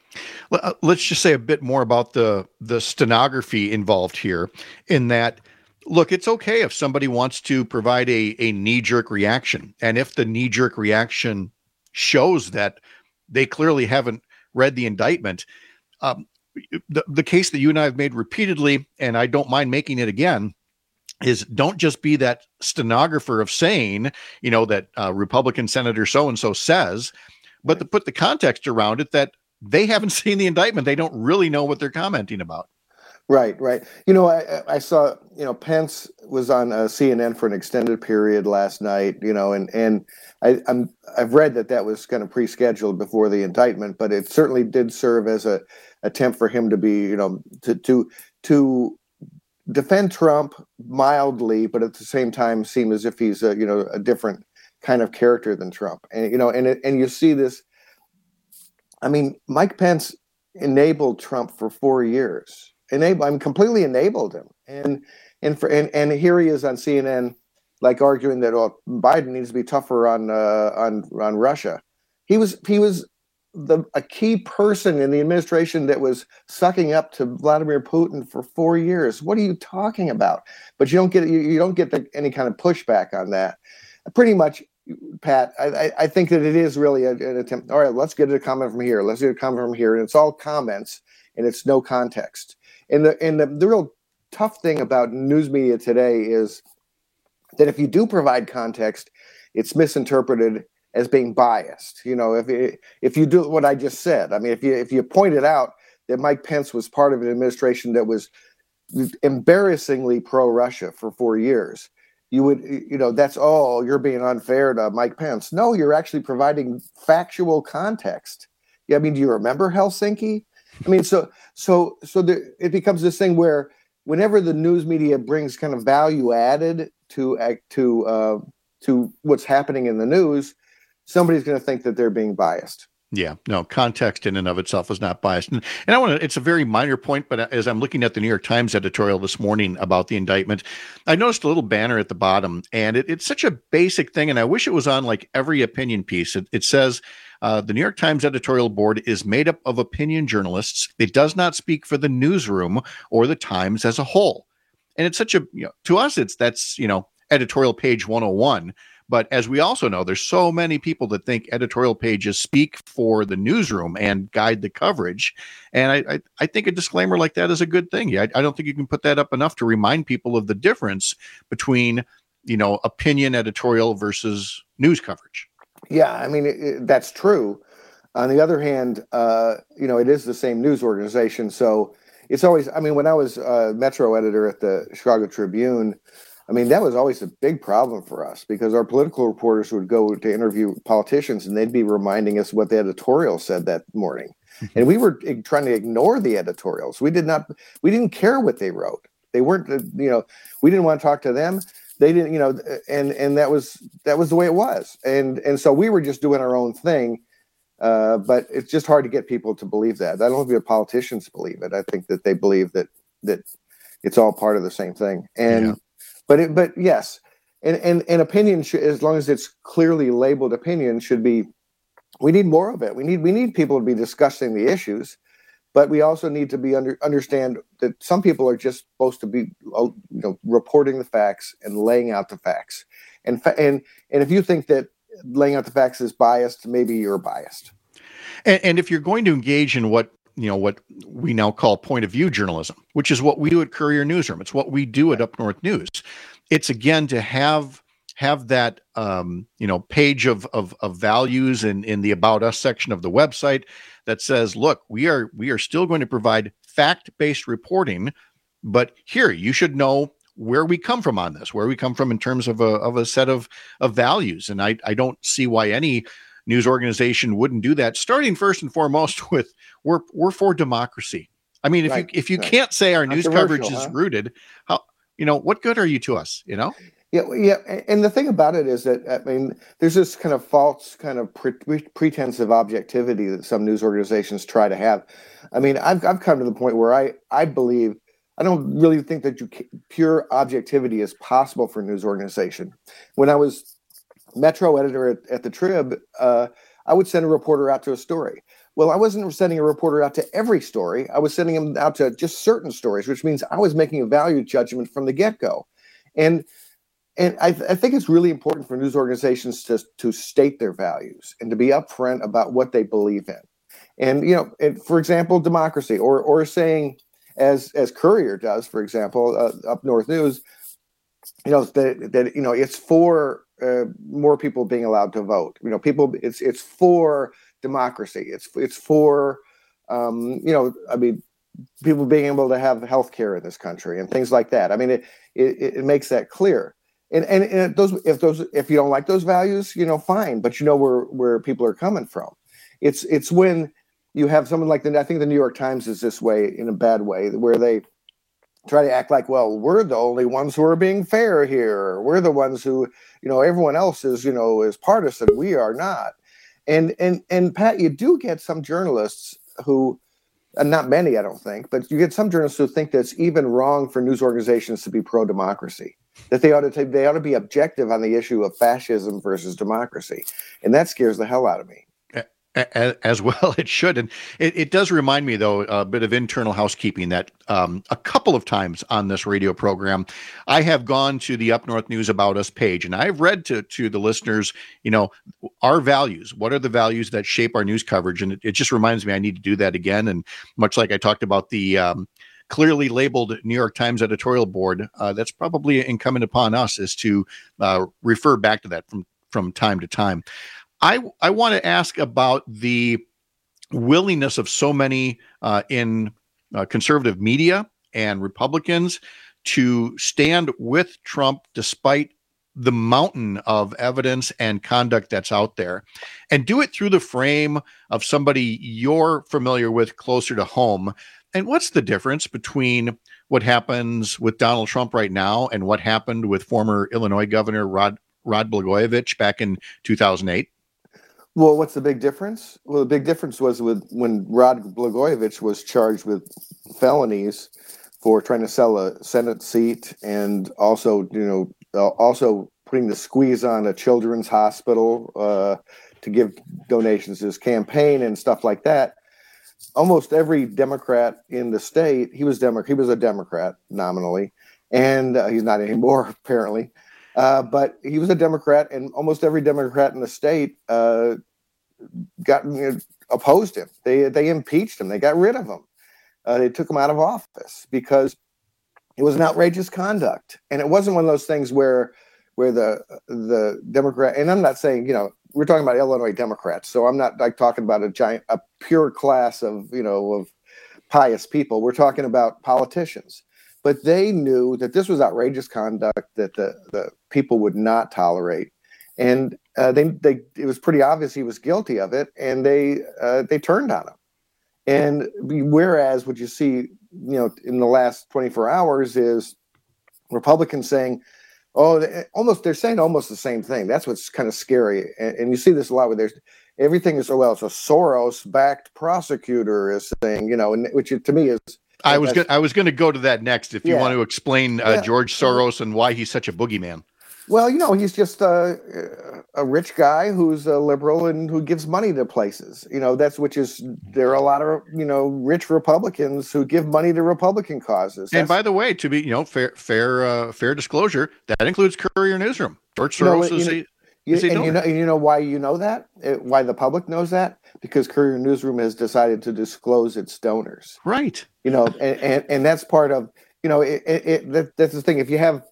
Well, let's just say a bit more about the the stenography involved here in that. Look, it's okay if somebody wants to provide a, a knee-jerk reaction. And if the knee-jerk reaction shows that they clearly haven't read the indictment, Um, the, the case that you and I have made repeatedly, and I don't mind making it again, is don't just be that stenographer of saying, you know, that uh, Republican Senator so-and-so says, but to put the context around it that they haven't seen the indictment. They don't really know what they're commenting about. Right, right. You know, I, I saw, you know, Pence was on uh, C N N for an extended period last night, you know, and, and I, I'm, I've read that that was kind of pre-scheduled before the indictment, but it certainly did serve as a attempt for him to be, you know, to, to, to defend Trump mildly, but at the same time seem as if he's a, you know, a different kind of character than Trump. And, you know, and, it, and you see this, I mean, Mike Pence enabled Trump for four years. Enable, I'm completely enabled him, and and for and, and here he is on C N N, like arguing that oh, Biden needs to be tougher on uh, on on Russia. He was he was the a key person in the administration that was sucking up to Vladimir Putin for four years. What are you talking about? But you don't get you, you don't get the, any kind of pushback on that. Pretty much, Pat. I, I think that it is really a, an attempt. All right, let's get a comment from here. Let's get a comment from here, and it's all comments and it's no context. And the and the, the real tough thing about news media today is that if you do provide context, it's misinterpreted as being biased. You know, if it, if you do what I just said, I mean, if you if you pointed out that Mike Pence was part of an administration that was embarrassingly pro-Russia for four years, you would, you know, that's oh, you're being unfair to Mike Pence. No, you're actually providing factual context. Yeah, I mean, do you remember Helsinki? I mean, so so so the, it becomes this thing where whenever the news media brings kind of value added to to uh, to what's happening in the news, somebody's going to think that they're being biased. Yeah, no, context in and of itself is not biased. And, and I want to, it's a very minor point, but as I'm looking at the New York Times editorial this morning about the indictment, I noticed a little banner at the bottom, and it, it's such a basic thing, and I wish it was on like every opinion piece. It, it says, uh, the New York Times editorial board is made up of opinion journalists. It does not speak for the newsroom or the Times as a whole. And it's such a, you know, to us, it's, that's, you know, editorial page one oh one. But as we also know, there's so many people that think editorial pages speak for the newsroom and guide the coverage. And I, I, I think a disclaimer like that is a good thing. I, I don't think you can put that up enough to remind people of the difference between, you know, opinion editorial versus news coverage. Yeah, I mean, it, it, that's true. On the other hand, uh, you know, it is the same news organization. So it's always, I mean, when I was uh, Metro editor at the Chicago Tribune, I mean, that was always a big problem for us because our political reporters would go to interview politicians and they'd be reminding us what the editorial said that morning. And we were trying to ignore the editorials. We did not, we didn't care what they wrote. They weren't, you know, we didn't want to talk to them. They didn't, you know, and, and that was, that was the way it was. And, and so we were just doing our own thing. Uh, but it's just hard to get people to believe that. I don't think the politicians believe it. I think that they believe that, that it's all part of the same thing. And, yeah. But it, but yes, and and, and opinion, should, as long as it's clearly labeled opinion, should be. We need more of it. We need we need people to be discussing the issues, but we also need to be under understand that some people are just supposed to be, you know, reporting the facts and laying out the facts. And and and if you think that laying out the facts is biased, maybe you're biased. And, and if you're going to engage in what you know, what we now call point of view journalism, which is what we do at Courier Newsroom. It's what we do at Up North News. It's again to have have that um, you know, page of of, of values in, in the About Us section of the website that says, look, we are we are still going to provide fact-based reporting, but here you should know where we come from on this, where we come from in terms of a of a set of of values. And I I don't see why any news organization wouldn't do that, starting first and foremost with we're we're for democracy. I mean, if right, you if you right. can't say our news coverage is huh? rooted, how, you know, what good are you to us, you know? Yeah, yeah. And the thing about it is that, I mean, there's this kind of false kind of pre- pretense of objectivity that some news organizations try to have. I mean, I've I've come to the point where I I believe I don't really think that you can, pure objectivity is possible for a news organization. When I was Metro editor at, at the Trib, uh, I would send a reporter out to a story. Well, I wasn't sending a reporter out to every story. I was sending him out to just certain stories, which means I was making a value judgment from the get-go. And and I, th- I think it's really important for news organizations to, to state their values and to be upfront about what they believe in. And, you know, and for example, democracy, or or saying, as as Courier does, for example, uh, Up North News, you know, that, that you know, it's for Uh, more people being allowed to vote. You know, people. It's it's for democracy. It's it's for um, you know. I mean, people being able to have health care in this country and things like that. I mean, it it, it makes that clear. And and, and those if those if you don't like those values, you know, fine. But you know where where people are coming from. It's it's when you have someone like the I think the New York Times is this way in a bad way, where they try to act like, well, we're the only ones who are being fair here. We're the ones who, you know, everyone else is, you know, is partisan. We are not. And and and Pat, you do get some journalists who, and not many, I don't think, but you get some journalists who think that it's even wrong for news organizations to be pro-democracy, that they ought to take, they ought to be objective on the issue of fascism versus democracy. And that scares the hell out of me. As well, it should. And it, it does remind me, though, a bit of internal housekeeping that um, a couple of times on this radio program, I have gone to the Up North News About Us page, and I've read to, to the listeners, you know, our values. What are the values that shape our news coverage? And it, it just reminds me I need to do that again. And much like I talked about the um, clearly labeled New York Times editorial board, uh, that's probably incumbent upon us is to uh, refer back to that from, from time to time. I, I want to ask about the willingness of so many uh, in uh, conservative media and Republicans to stand with Trump despite the mountain of evidence and conduct that's out there, and do it through the frame of somebody you're familiar with closer to home. And what's the difference between what happens with Donald Trump right now and what happened with former Illinois Governor Rod, Rod Blagojevich back in two thousand eight? Well, what's the big difference? Well, the big difference was with when Rod Blagojevich was charged with felonies for trying to sell a Senate seat and also, you know, uh, also putting the squeeze on a children's hospital uh, to give donations to his campaign and stuff like that. Almost every Democrat in the state, he was Demo- he was a Democrat nominally, and uh, he's not anymore apparently. Uh, but he was a Democrat, and almost every Democrat in the state uh, got you know, opposed him. They they impeached him. They got rid of him. Uh, they took him out of office because it was an outrageous conduct, and it wasn't one of those things where where the the Democrat. And I'm not saying you know we're talking about Illinois Democrats, so I'm not like talking about a giant a pure class of you know of pious people. We're talking about politicians. But they knew that this was outrageous conduct that the, the people would not tolerate, and uh, they they it was pretty obvious he was guilty of it, and they uh, they turned on him. And whereas what you see, you know, in the last twenty-four hours is Republicans saying, "Oh, they, almost," they're saying almost the same thing. That's what's kind of scary, and, and you see this a lot where there's everything is so well. It's a Soros-backed prosecutor is saying, you know, and which to me is. I was go- I was going to go to that next. If you yeah. want to explain uh, yeah. George Soros and why he's such a boogeyman. Well, you know, he's just a, a rich guy who's a liberal and who gives money to places. You know, that's which is there are a lot of you know rich Republicans who give money to Republican causes. That's, and by the way, to be you know fair fair uh, fair disclosure, that includes Courier Newsroom. George Soros you know, is you a know, You, and you know, and you know why you know that? It, why the public knows that? Because Courier Newsroom has decided to disclose its donors. Right. You know, and, and, and that's part of, you know, it, it, it, that, that's the thing. If you have,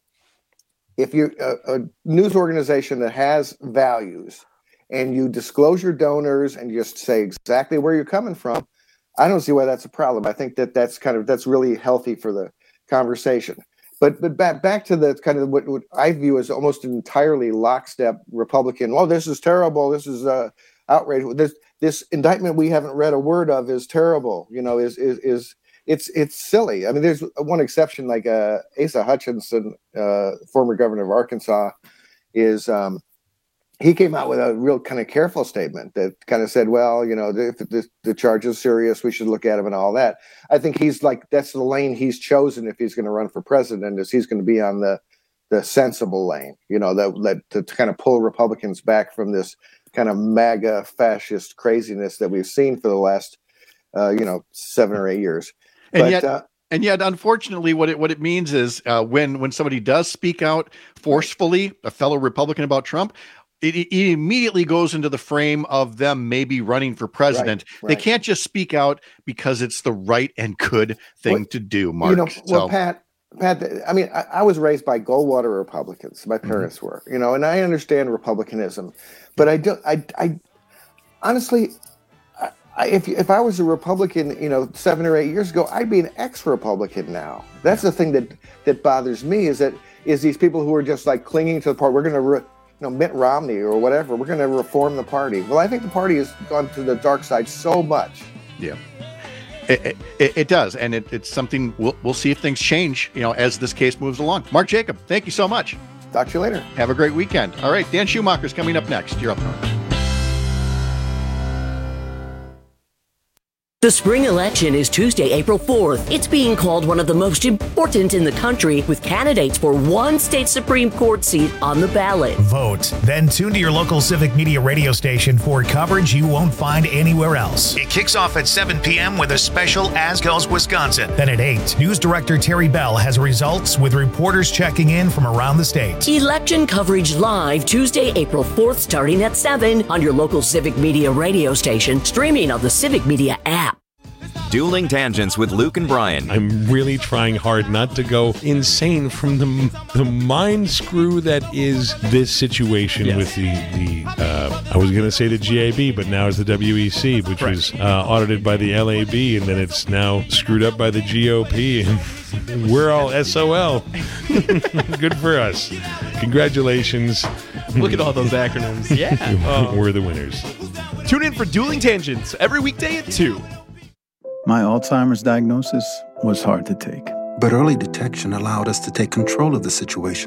if you're a, a news organization that has values and you disclose your donors and just say exactly where you're coming from, I don't see why that's a problem. I think that that's kind of, that's really healthy for the conversation. But but back back to the kind of what, what I view as almost entirely lockstep Republican. Oh, this is terrible. This is uh, outrageous. This this indictment we haven't read a word of is terrible. You know, is is is it's it's silly. I mean, there's one exception, like uh, Asa Hutchinson, uh, former governor of Arkansas, is um, he came out with a real kind of careful statement that kind of said, well, you know, if the, the charge is serious, we should look at him and all that. I think he's like, that's the lane he's chosen if he's going to run for president, is he's going to be on the the sensible lane, you know, that, that to kind of pull Republicans back from this kind of MAGA fascist craziness that we've seen for the last, uh, you know, seven or eight years. And but, yet, uh, and yet, unfortunately, what it what it means is uh, when when somebody does speak out forcefully, a fellow Republican about Trump, It, it immediately goes into the frame of them maybe running for president. Right, right. They can't just speak out because it's the right and good thing well, to do, Mark. You know, well, so. Pat, Pat, I mean, I, I was raised by Goldwater Republicans. My parents mm-hmm. were, you know, and I understand Republicanism, but I don't, I, I honestly, I, if if I was a Republican, you know, seven or eight years ago, I'd be an ex-Republican now. That's the thing that, that bothers me is that, is these people who are just like clinging to the party. We're going to, re- you know, Mitt Romney or whatever, we're going to reform the party. Well, I think the party has gone to the dark side so much. Yeah, it, it, it does. And it, it's something we'll, we'll see if things change, you know, as this case moves along. Mark Jacob, thank you so much. Talk to you later. Have a great weekend. All right. Dan Schumacher's coming up next. You're up north. The spring election is Tuesday, April fourth. It's being called one of the most important in the country, with candidates for one state Supreme Court seat on the ballot. Vote. Then tune to your local Civic Media radio station for coverage you won't find anywhere else. It kicks off at seven p.m. with a special As Goes Wisconsin. Then at eight, News Director Terry Bell has results with reporters checking in from around the state. Election coverage live Tuesday, April fourth, starting at seven on your local Civic Media radio station, streaming on the Civic Media app. Dueling Tangents with Luke and Brian. I'm really trying hard not to go insane from the the mind screw that is this situation yes. with the, the uh, I was going to say the G A B, but now it's the W E C, which right. was uh, audited by the L A B, and then it's now screwed up by the G O P, and we're all S O L. Good for us. Congratulations. Look at all those acronyms. Yeah. Um, we're the winners. Tune in for Dueling Tangents every weekday at two. My Alzheimer's diagnosis was hard to take. But early detection allowed us to take control of the situation,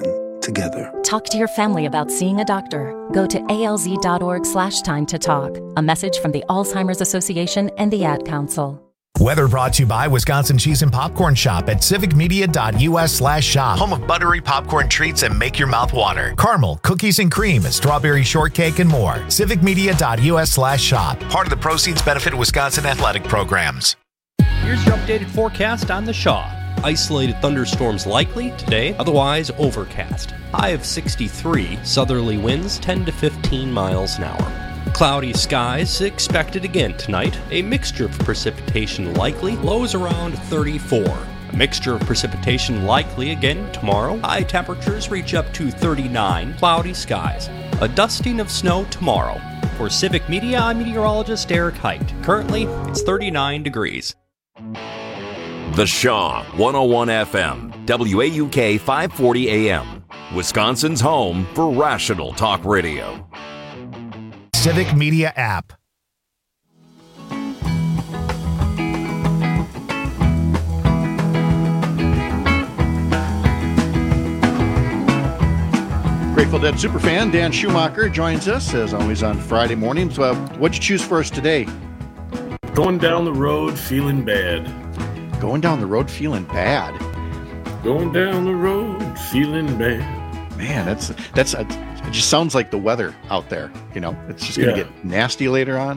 together. Talk to your family about seeing a doctor. Go to alz.org slash time to talk. A message from the Alzheimer's Association and the Ad Council. Weather brought to you by Wisconsin Cheese and Popcorn Shop at civicmedia.us slash shop. Home of buttery popcorn treats and make your mouth water. Caramel, cookies and cream, strawberry shortcake, and more. civicmedia.us slash shop. Part of the proceeds benefit Wisconsin athletic programs. Here's your updated forecast on the Shaw. Isolated thunderstorms likely today, otherwise overcast. High of sixty-three, southerly winds ten to fifteen miles an hour. Cloudy skies expected again tonight. A mixture of precipitation likely, lows around thirty-four. A mixture of precipitation likely again tomorrow. High temperatures reach up to thirty-nine. Cloudy skies. A dusting of snow tomorrow. For Civic Media, I'm meteorologist Eric Height. Currently, it's thirty-nine degrees. The Shaw one oh one F M, W A U K five forty A M, Wisconsin's home for rational talk radio. Civic Media app. Grateful Dead superfan Dan Schumacher joins us, as always, on Friday mornings. Uh, what'd you choose for us today? Going down the road feeling bad. Going down the road feeling bad? Going down the road feeling bad. Man, that's, that's, a, it just sounds like the weather out there. You know, it's just going to Yeah. get nasty later on.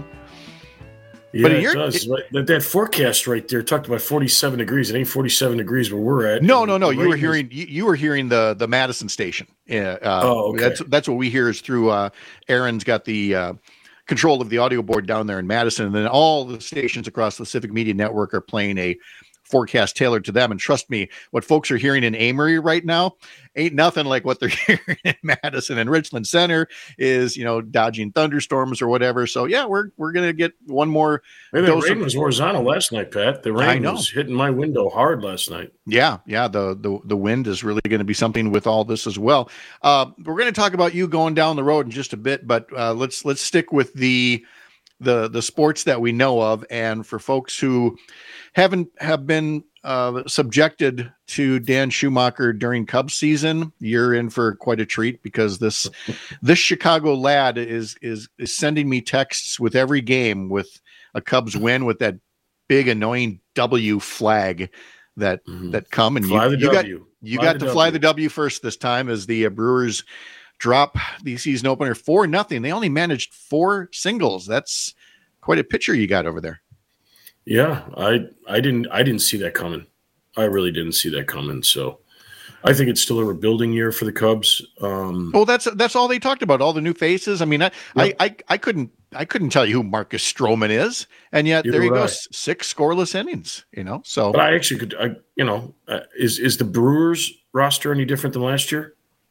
Yeah, But it you're- does. Right, that, that forecast right there talked about forty-seven degrees. It ain't forty-seven degrees where we're at. No, no, no. The You were rain is- hearing you, you were hearing the the Madison station. Yeah. Uh, Oh, okay. That's that's what we hear is through. Uh, Aaron's got the uh, control of the audio board down there in Madison, and then all the stations across the Civic Media Network are playing a forecast tailored to them. And trust me, what folks are hearing in Amory right now ain't nothing like what they're hearing in Madison and Richland Center is, you know, dodging thunderstorms or whatever. So yeah, we're we're gonna get one more. Hey, the dose rain of- was horizontal last night, Pat. The I rain know. was hitting my window hard last night. Yeah, yeah. The the the wind is really going to be something with all this as well. Uh, we're going to talk about you going down the road in just a bit, but uh, let's let's stick with the the the sports that we know of, and for folks who haven't have been uh, subjected to Dan Schumacher during Cubs season, you're in for quite a treat because this this Chicago lad is is is sending me texts with every game with a Cubs win with that big annoying W flag that that come and Mm-hmm. Fly you, the you got W. you Fly got the to fly W. the W first this time as the uh, Brewers drop the season opener four nothing. They only managed four singles. That's quite a pitcher you got over there. Yeah, I I didn't I didn't see that coming. I really didn't see that coming. So I think it's still a rebuilding year for the Cubs. Um, Well, that's that's all they talked about. All the new faces. I mean, I I, I I couldn't I couldn't tell you who Marcus Stroman is, and yet Neither there you would go, I. s- six scoreless innings. You know, so but I actually could, I you know, uh, is is the Brewers roster any different than last year?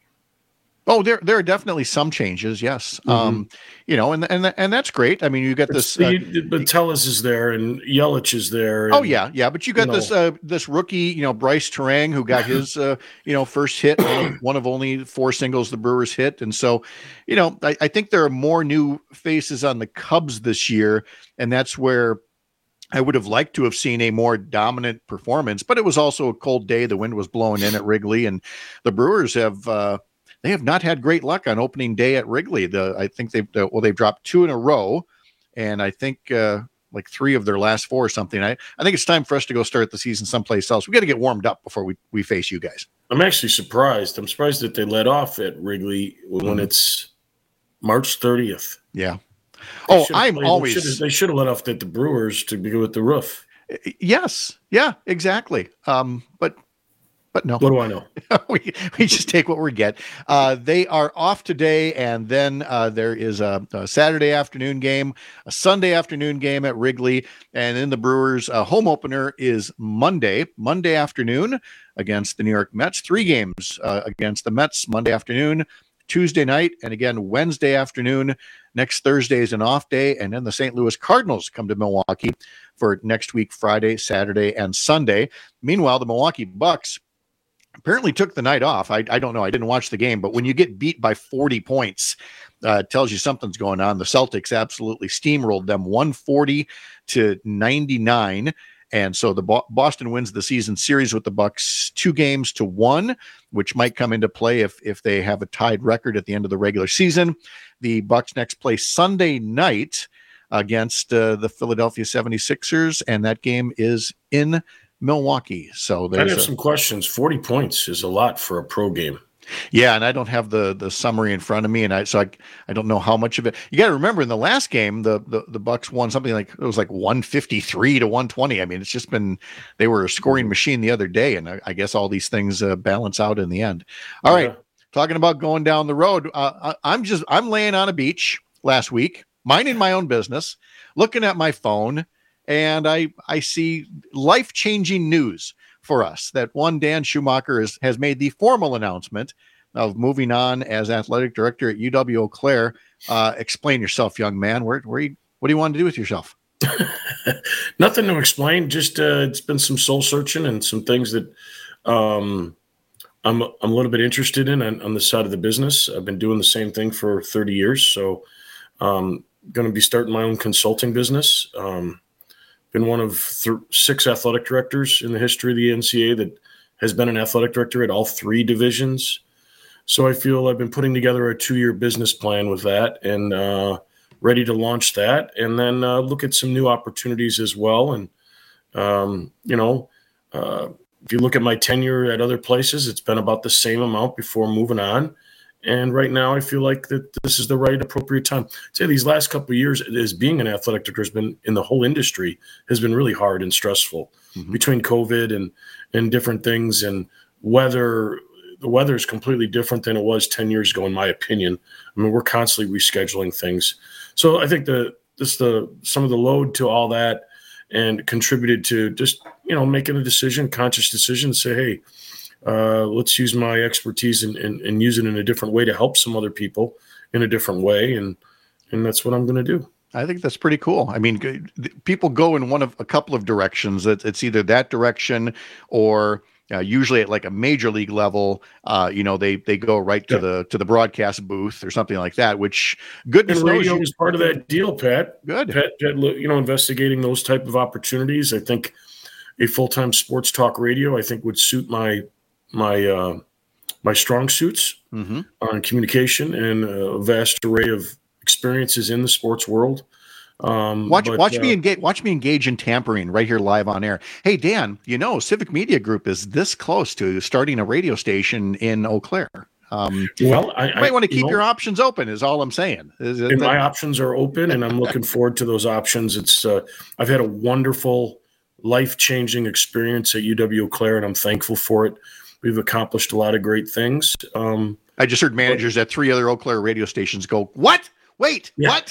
oh, there there are definitely some changes. Yes, um, you know, and and and that's great. I mean, you got this. But, Uh, you, but Tellus is there and Yelich is there. Oh and, yeah, yeah, but you got you this know. uh, this rookie, you know, Bryce Terang, who got his uh, you know first hit, one of, one of only four singles the Brewers hit, and so, you know, I, I think there are more new faces on the Cubs this year, and that's where I would have liked to have seen a more dominant performance. But it was also a cold day; the wind was blowing in at Wrigley, and the Brewers have. Uh, They have not had great luck on opening day at Wrigley. The I think they've uh, well they've dropped two in a row, and I think uh, like three of their last four or something. I, I think it's time for us to go start the season someplace else. We got to get warmed up before we, we face you guys. I'm actually surprised. I'm surprised that they let off at Wrigley when it's March thirtieth. Yeah. They Oh, should have I'm played- always- They should, have, they should have let off at the Brewers to begin with the roof. Yes. Yeah. Exactly. Um. But but no. What do I know? we we just take what we get. Uh, they are off today, and then uh, there is a, a Saturday afternoon game, a Sunday afternoon game at Wrigley, and then the Brewers' uh, home opener is Monday, Monday afternoon against the New York Mets. Three games uh, against the Mets Monday afternoon, Tuesday night, and again Wednesday afternoon. Next Thursday is an off day, and then the Saint Louis Cardinals come to Milwaukee for next week, Friday, Saturday, and Sunday. Meanwhile, the Milwaukee Bucks apparently took the night off. I, I don't know. I didn't watch the game, but when you get beat by forty points, uh, it tells you something's going on. The Celtics absolutely steamrolled them one forty to ninety-nine. And so the Bo- Boston wins the season series with the Bucks two games to one, which might come into play if if they have a tied record at the end of the regular season. The Bucks next play Sunday night against uh, the Philadelphia seventy-sixers, and that game is in Milwaukee. So there's I have a, some questions. forty points is a lot for a pro game. Yeah, and I don't have the the summary in front of me, and I so I, I don't know how much of it. You got to remember, in the last game, the, the the Bucks won something like it was like one fifty-three to one twenty. I mean, it's just been they were a scoring machine the other day, and I, I guess all these things uh, balance out in the end. All yeah. right, talking about going down the road, uh, I, I'm just I'm laying on a beach last week, minding my own business, looking at my phone, and I I see life-changing news for us that one Dan Schumacher is, has made the formal announcement of moving on as athletic director at U W Eau Claire. Uh, explain yourself, young man. Where, where you, what do you want to do with yourself? Nothing to explain. Just uh, it's been some soul searching and some things that um, I'm I'm a little bit interested in on, on the side of the business. I've been doing the same thing for thirty years, so um, going to be starting my own consulting business. Um, Been one of th- six athletic directors in the history of the N C A A that has been an athletic director at all three divisions. So I feel I've been putting together a two-year business plan with that and uh, ready to launch that, and then uh, look at some new opportunities as well. And, um, you know, uh, if you look at my tenure at other places, it's been about the same amount before moving on. And right now, I feel like that this is the right appropriate time. I'd say these last couple of years, as being an athletic director has been in the whole industry has been really hard and stressful mm-hmm. between COVID and and different things and weather. The weather is completely different than it was ten years ago, in my opinion. I mean, we're constantly rescheduling things. So I think the just the some of the load to all that and contributed to just you know making a decision, conscious decision, to say, hey. Uh, let's use my expertise and, and, and use it in a different way to help some other people in a different way. And, and that's what I'm going to do. I think that's pretty cool. I mean, people go in one of a couple of directions. It's either that direction or uh, usually at like a major league level, uh, you know, they, they go right to yeah. the, to the broadcast booth or something like that, which goodness and radio knows is part of that deal, Pat. Good. Pat, Pat, you know, investigating those type of opportunities. I think a full-time sports talk radio, I think would suit my, my uh, my strong suits mm-hmm. on communication and a vast array of experiences in the sports world. Um, watch but, watch uh, me engage watch me engage in tampering right here live on air. Hey Dan, you know Civic Media Group is this close to starting a radio station in Eau Claire. Um, well, I, you might I, want to keep you know, your options open. Is all I'm saying. Is and my options are open, and I'm looking forward to those options. It's uh, I've had a wonderful, life-changing experience at U W Eau Claire, and I'm thankful for it. We've accomplished a lot of great things. Um, I just heard managers but, at three other Eau Claire radio stations go, what? Wait, yeah. what?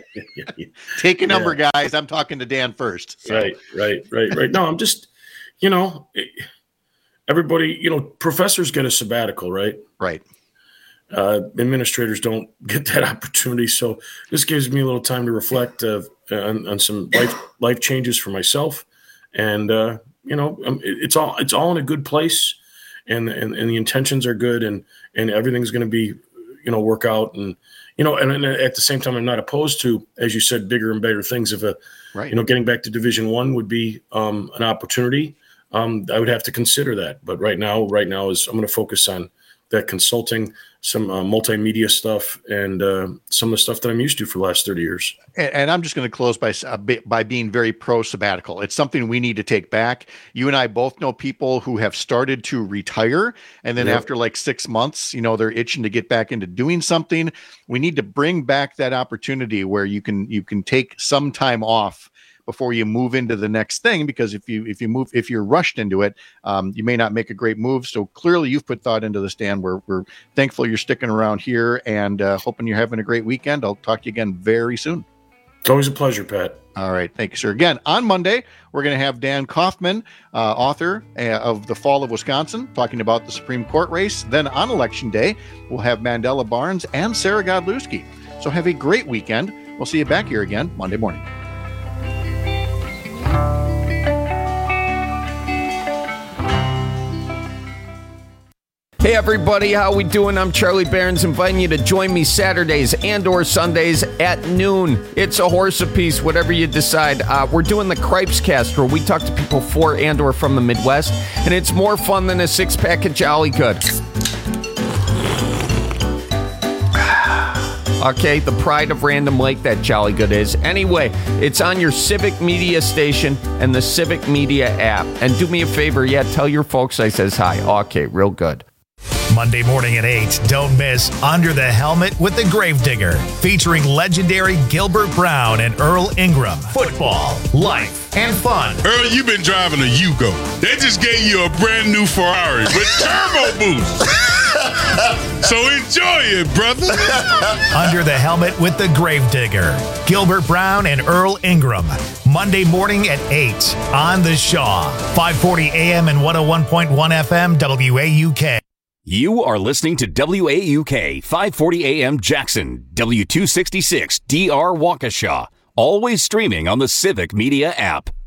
Take a number, yeah. guys. I'm talking to Dan first. So. Right, right, right, right. No, I'm just, you know, everybody, you know, professors get a sabbatical, right? Right. Uh, administrators don't get that opportunity. So this gives me a little time to reflect uh, on, on some life, life changes for myself. And, uh, you know, it's all, it's all in a good place. And, and and the intentions are good, and and everything's going to be, you know, work out, and you know, and, and at the same time, I'm not opposed to, as you said, bigger and better things. If a, right. you know, getting back to Division One would be um, an opportunity, um, I would have to consider that. But right now, right now is I'm going to focus on that consulting, some uh, multimedia stuff, and uh, some of the stuff that I'm used to for the last thirty years. And, and I'm just going to close by uh, by being very pro sabbatical. It's something we need to take back. You and I both know people who have started to retire, and then yep. after like six months, you know, they're itching to get back into doing something. We need to bring back that opportunity where you can you can take some time off before you move into the next thing, because if you if you move if you're rushed into it, um, you may not make a great move. So clearly you've put thought into this, Dan. We're we're thankful you're sticking around here, and uh, hoping you're having a great weekend. I'll talk to you again very soon. It's always a pleasure, Pat. All right. Thank you, sir. Again, on Monday, we're going to have Dan Kaufman, uh, author uh, of The Fall of Wisconsin, talking about the Supreme Court race. Then on Election Day, we'll have Mandela Barnes and Sarah Godlewski. So have a great weekend. We'll see you back here again Monday morning. Hey everybody, how we doing? I'm Charlie Barons, inviting you to join me Saturdays and or Sundays at noon. It's a horse apiece, whatever you decide. Uh, we're doing the Cripes Cast, where we talk to people for and or from the Midwest, and it's more fun than a six-pack of Jolly Good. Okay, the pride of Random Lake, that Jolly Good is. Anyway, it's on your Civic Media station and the Civic Media app. And do me a favor, yeah, tell your folks I says hi. Okay, real good. Monday morning at eight, don't miss Under the Helmet with the Gravedigger, featuring legendary Gilbert Brown and Earl Ingram. Football, life, and fun. Earl, you've been driving a Yugo. They just gave you a brand new Ferrari with turbo boost. So enjoy it, brother. Under the Helmet with the Gravedigger, Gilbert Brown and Earl Ingram. Monday morning at eight on the Shaw. five forty A M and one oh one point one F M W A U K. You are listening to W A U K, five forty A M Jackson, W two sixty-six D R Waukesha. Always streaming on the Civic Media app.